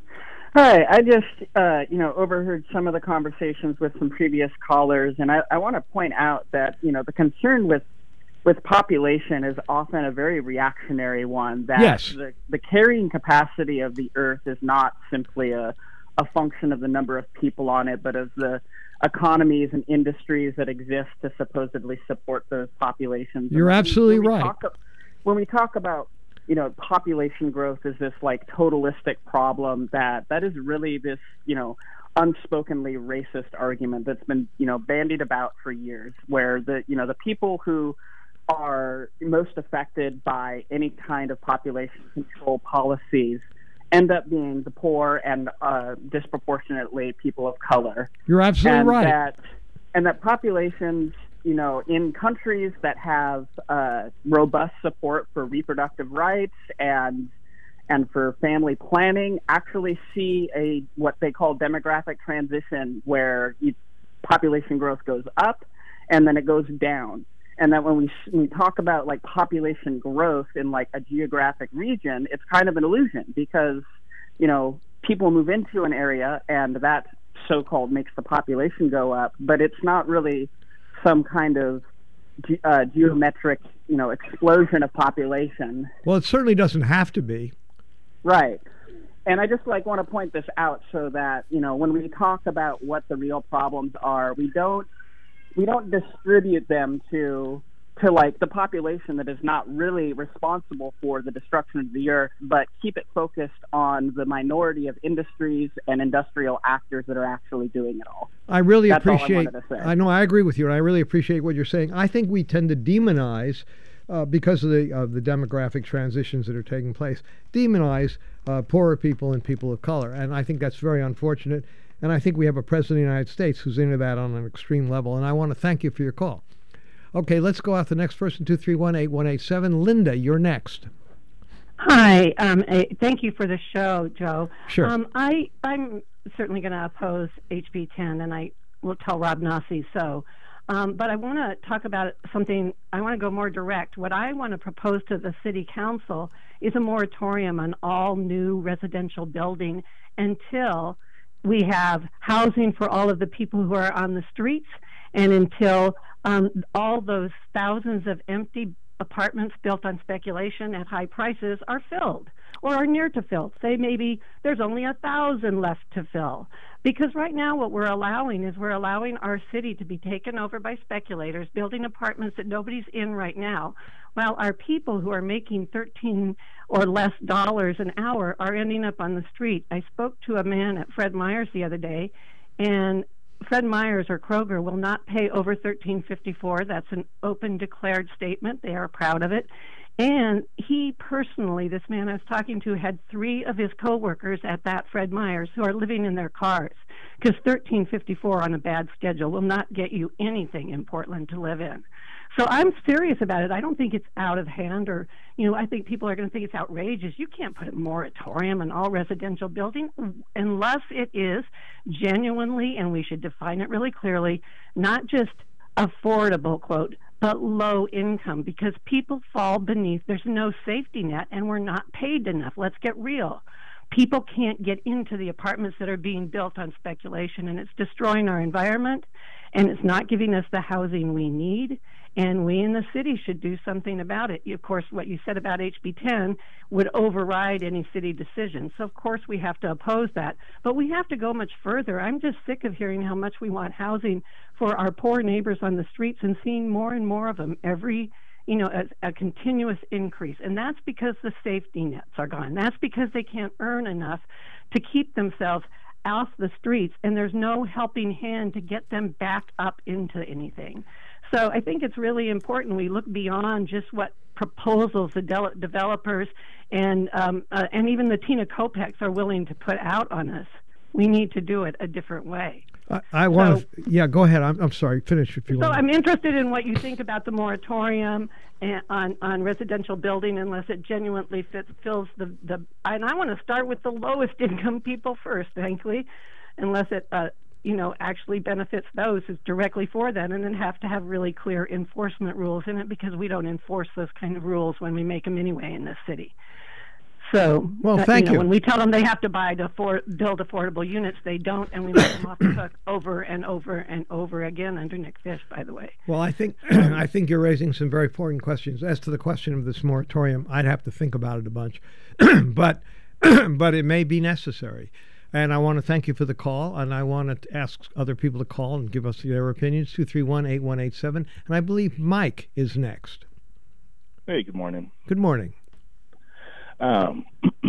Hi, I just, uh, you know, overheard some of the conversations with some previous callers, and I, I want to point out that, you know, the concern with with population is often a very reactionary one, that yes. the, the carrying capacity of the earth is not simply a, a function of the number of people on it, but of the economies and industries that exist to supposedly support those populations. You're and absolutely when we right. Talk, when we talk about you know, population growth is this like totalistic problem that that is really this, you know, unspokenly racist argument that's been, you know, bandied about for years, where the, you know, the people who are most affected by any kind of population control policies end up being the poor and uh, disproportionately people of color. You're absolutely and right. That, and that populations, you know, in countries that have uh, robust support for reproductive rights and and for family planning, actually see a what they call demographic transition, where you, population growth goes up and then it goes down. And that when we when we talk about like population growth in like a geographic region, it's kind of an illusion, because, you know, people move into an area and that so-called makes the population go up, but it's not really some kind of ge- uh, geometric, you know, explosion of population. Well, it certainly doesn't have to be. Right. And I just like want to point this out so that, you know, when we talk about what the real problems are, we don't we don't distribute them to to like the population that is not really responsible for the destruction of the earth, but keep it focused on the minority of industries and industrial actors that are actually doing it all. I really That's appreciate, all I wanted to say. I know, I agree with you, and I really appreciate what you're saying. I think we tend to demonize uh, because of the of the demographic transitions that are taking place, demonize uh, poorer people and people of color. And I think that's very unfortunate. And I think we have a president of the United States who's into that on an extreme level. And I want to thank you for your call. Okay, let's go out to the next person, two three one, eight one eight seven. Linda, you're next. Hi. Um, uh, thank you for the show, Joe. Sure. Um, I, I'm certainly going to oppose H B ten, and I will tell Rob Nossi so. Um, but I want to talk about something, I want to go more direct. What I want to propose to the City Council is a moratorium on all new residential building until we have housing for all of the people who are on the streets, and until um, all those thousands of empty apartments built on speculation at high prices are filled or are near to fill. Say maybe there's only a thousand left to fill. Because right now what we're allowing is we're allowing our city to be taken over by speculators building apartments that nobody's in right now, while our people who are making thirteen or less dollars an hour are ending up on the street. I spoke to a man at Fred Meyer's the other day, and Fred Meyer's or Kroger will not pay over thirteen fifty-four. That's an open declared statement. They are proud of it. And he personally, this man I was talking to, had three of his coworkers at that Fred Meyer's who are living in their cars, because thirteen fifty-four on a bad schedule will not get you anything in Portland to live in. So I'm serious about it. I don't think it's out of hand, or, you know, I think people are going to think it's outrageous. You can't put a moratorium on all residential building unless it is genuinely, and we should define it really clearly, not just affordable, quote, but low income, because people fall beneath. There's no safety net, and we're not paid enough. Let's get real. People can't get into the apartments that are being built on speculation, and it's destroying our environment, and it's not giving us the housing we need, and we in the city should do something about it. Of course, what you said about H B ten would override any city decision, so of course we have to oppose that. But we have to go much further. I'm just sick of hearing how much we want housing for our poor neighbors on the streets and seeing more and more of them every you know, a, a continuous increase. And that's because the safety nets are gone. That's because they can't earn enough to keep themselves off the streets, and there's no helping hand to get them back up into anything. So I think it's really important we look beyond just what proposals the de- developers and um, uh, and even the Tina Kopecks are willing to put out on us. We need to do it a different way. I, I want to, so, yeah, go ahead. I'm, I'm sorry. Finish if you so want. So I'm interested in what you think about the moratorium and, on, on residential building unless it genuinely fits, fills the, the, and I want to start with the lowest income people first, frankly, unless it, uh, you know, actually benefits those who's directly for them, and then have to have really clear enforcement rules in it, because we don't enforce those kind of rules when we make them anyway in this city. So, well, uh, thank you. Know, you. When we tell them they have to buy to for, build affordable units, they don't, and we let them off the hook over and over and over again under Nick Fish, by the way. Well, I think I think you're raising some very important questions. As to the question of this moratorium, I'd have to think about it a bunch, but but it may be necessary. And I want to thank you for the call, and I want to ask other people to call and give us their opinions. two three one, eight one eight seven, and I believe Mike is next. Hey, good morning. Good morning. Um,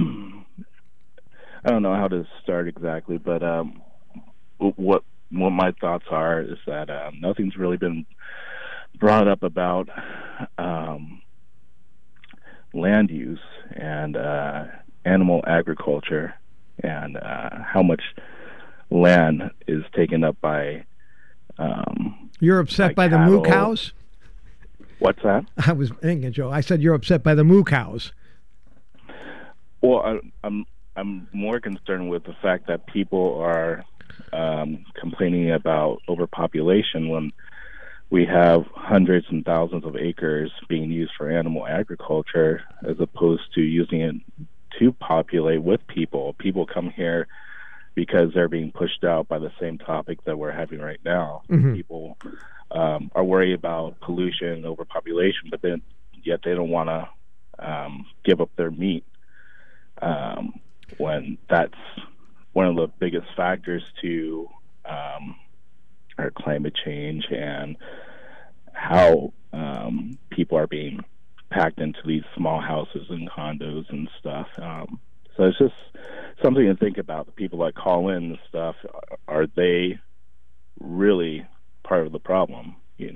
I don't know how to start exactly, but um, what what my thoughts are is that uh, nothing's really been brought up about um, land use and uh, animal agriculture, and uh, how much land is taken up by. Um, You're upset by, by the moo cows? What's that? I was thinking, Joe. I said you're upset by the moo cows. Well, I, I'm I'm more concerned with the fact that people are um, complaining about overpopulation when we have hundreds and thousands of acres being used for animal agriculture, as opposed to using it to populate with people. People come here because they're being pushed out by the same topic that we're having right now. Mm-hmm. People um, are worried about pollution, overpopulation, but then yet they don't want to um, give up their meat. Um, when that's one of the biggest factors to um, our climate change and how um, people are being packed into these small houses and condos and stuff. Um, so it's just something to think about. The people that call in and stuff, are they really part of the problem, you know?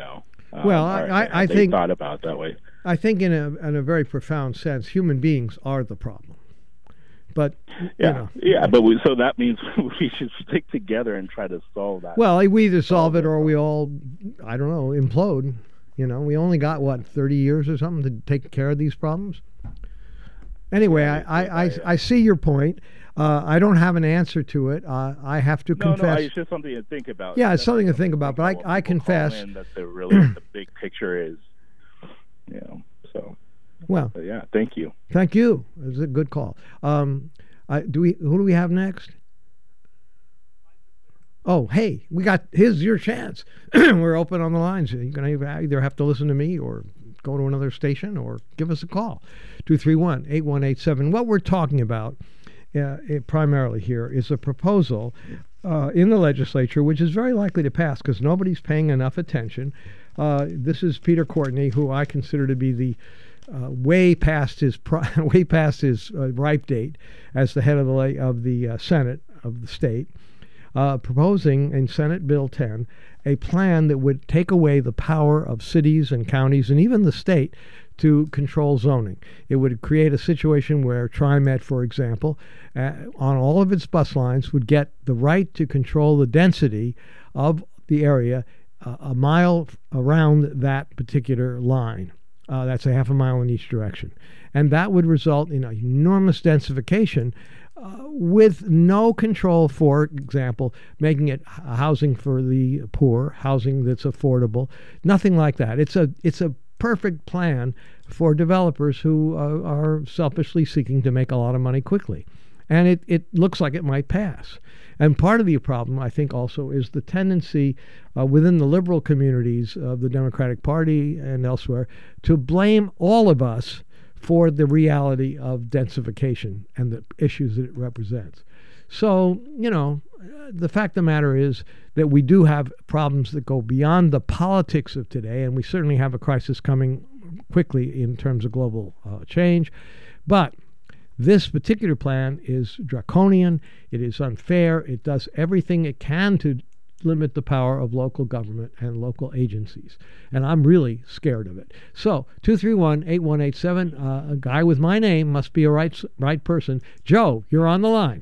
um, well, I, are, I, I they think thought about it that way. I think in a in a very profound sense, human beings are the problem. But yeah, you know, yeah, but we, so that means we should stick together and try to solve that. Well, we either solve it or we all, I don't know, implode. You know, we only got what thirty years or something to take care of these problems. Anyway, yeah, I, I, I, I see your point. Uh, I don't have an answer to it. Uh, I have to no, confess. No, it's just something to think about. Yeah, it's something to think about. But I, I confess that the really the big picture is, you know, so. Well, so yeah, thank you. Thank you. It was a good call. Um, I, do we? Who do we have next? Oh, hey, we got. Here's your chance. We're open on the lines. You're gonna either have to listen to me or go to another station or give us a call. two three one, eight one eight seven. What we're talking about uh, it primarily here is a proposal uh, in the legislature, which is very likely to pass because nobody's paying enough attention. Uh, this is Peter Courtney, who I consider to be the Uh, way past his way past his uh, ripe date as the head of the of the uh, Senate of the state, uh, proposing in Senate Bill ten a plan that would take away the power of cities and counties and even the state to control zoning. It would create a situation where TriMet, for example, uh, on all of its bus lines would get the right to control the density of the area uh, a mile around that particular line. Uh, that's a half a mile in each direction. And that would result in an enormous densification uh, with no control, for example, making it housing for the poor, housing that's affordable, nothing like that. It's a, it's a perfect plan for developers who uh, are selfishly seeking to make a lot of money quickly. And it, it looks like it might pass. And part of the problem, I think, also is the tendency uh, within the liberal communities of the Democratic Party and elsewhere to blame all of us for the reality of densification and the issues that it represents. So, you know, the fact of the matter is that we do have problems that go beyond the politics of today, and we certainly have a crisis coming quickly in terms of global uh, change. But this particular plan is draconian, it is unfair, it does everything it can to limit the power of local government and local agencies. And I'm really scared of it. So, two three one, eight one eight seven, uh, a guy with my name must be a right, right person. Joe, you're on the line.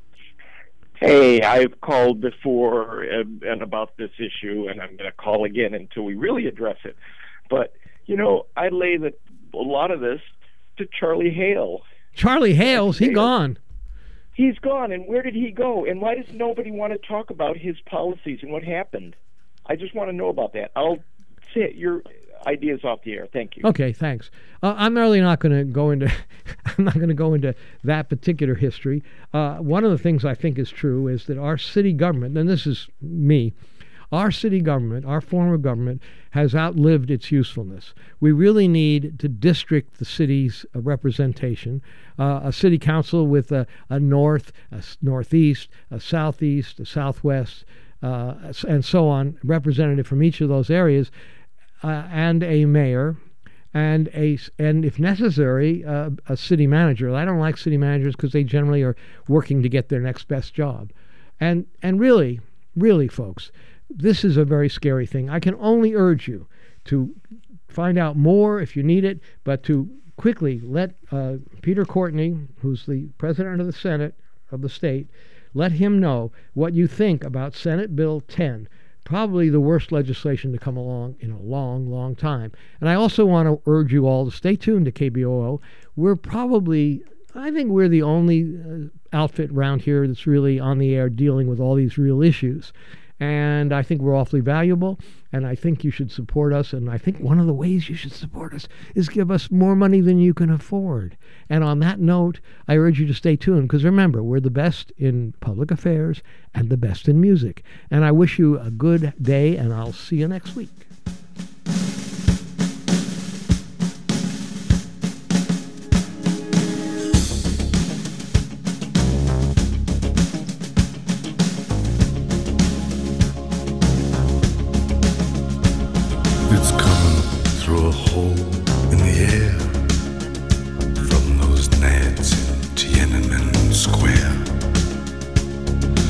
Hey, I've called before and, and about this issue, and I'm going to call again until we really address it. But, you know, I lay the, a lot of this to Charlie Hale. Charlie Hale's, he gone. He's gone, and where did he go? And why does nobody want to talk about his policies and what happened? I just want to know about that. I'll say your ideas off the air. Thank you. Okay, thanks. Uh, I'm really not going to go into. I'm not going to go into that particular history. Uh, one of the things I think is true is that our city government, and this is me. Our city government, our form of government, has outlived its usefulness. We really need to district the city's uh, representation. Uh, a city council with a, a north, a northeast, a southeast, a southwest, uh, and so on, representative from each of those areas, uh, and a mayor, and a and if necessary, uh, a city manager. I don't like city managers because they generally are working to get their next best job, and and really, really, folks. This is a very scary thing. I can only urge you to find out more if you need it, but to quickly let uh, Peter Courtney, who's the president of the Senate of the state, let him know what you think about Senate Bill ten, probably the worst legislation to come along in a long, long time. And I also want to urge you all to stay tuned to K B O O. We're probably, I think we're the only uh, outfit around here that's really on the air dealing with all these real issues. And I think we're awfully valuable, and I think you should support us. And I think one of the ways you should support us is give us more money than you can afford. And on that note, I urge you to stay tuned, because remember, we're the best in public affairs and the best in music. And I wish you a good day, and I'll see you next week.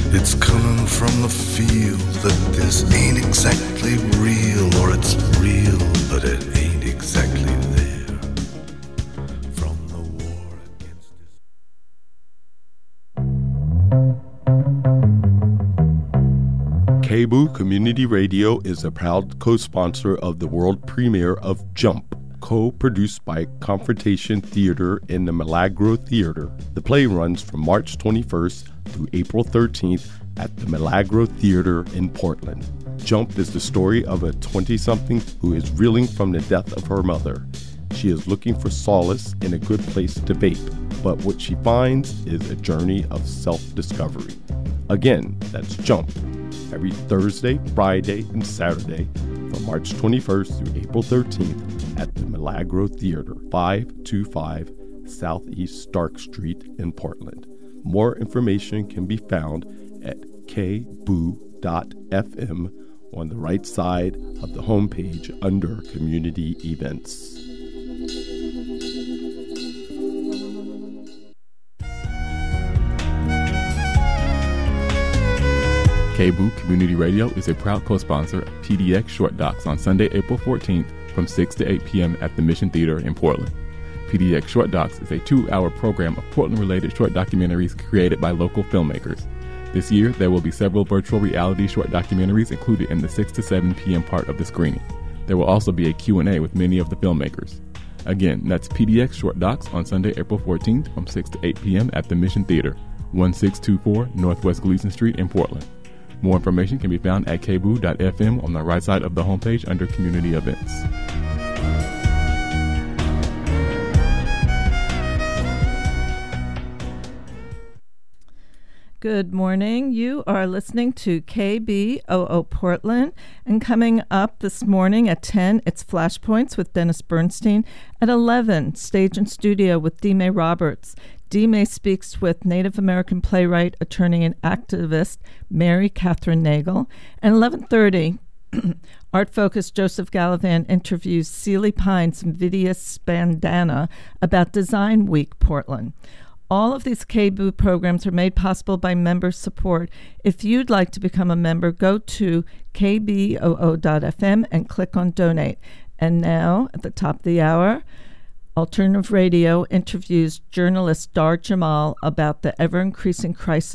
It's coming from the feel that this ain't exactly real, or it's real, but it ain't exactly there. From the war against this. K B O O Community Radio is a proud co-sponsor of the world premiere of Jump, co-produced by Confrontation Theater and the Milagro Theater. The play runs from March twenty-first through April thirteenth at the Milagro Theater in Portland. Jump is the story of a twenty-something who is reeling from the death of her mother. She is looking for solace in a good place to vape, but what she finds is a journey of self-discovery. Again, that's Jump, every Thursday, Friday, and Saturday from March twenty-first through April thirteenth at the Milagro Theater, five twenty-five Southeast Stark Street in Portland. More information can be found at k b o o dot f m on the right side of the homepage under Community Events. K B O O Community Radio is a proud co-sponsor of P D X Short Docs on Sunday, April fourteenth from six to eight p.m. at the Mission Theater in Portland. P D X Short Docs is a two-hour program of Portland-related short documentaries created by local filmmakers. This year, there will be several virtual reality short documentaries included in the six to seven p.m. part of the screening. There will also be a Q and A with many of the filmmakers. Again, that's P D X Short Docs on Sunday, April fourteenth from six to eight p.m. at the Mission Theater, sixteen twenty-four Northwest Gleason Street in Portland. More information can be found at k b o o dot f m on the right side of the homepage under Community Events. Good morning. You are listening to K B O O Portland, and coming up this morning at ten, it's Flashpoints with Dennis Bernstein. At eleven, Stage and Studio with D. May Roberts. D. May speaks with Native American playwright, attorney, and activist Mary Catherine Nagel. And eleven thirty, Art Focus Joseph Gallivan interviews Sealy Pines and Vidya Spandana about Design Week Portland. All of these K B O O programs are made possible by member support. If you'd like to become a member, go to k b o o dot f m and click on Donate. And now, at the top of the hour, Alternative Radio interviews journalist Dar Jamal about the ever-increasing crisis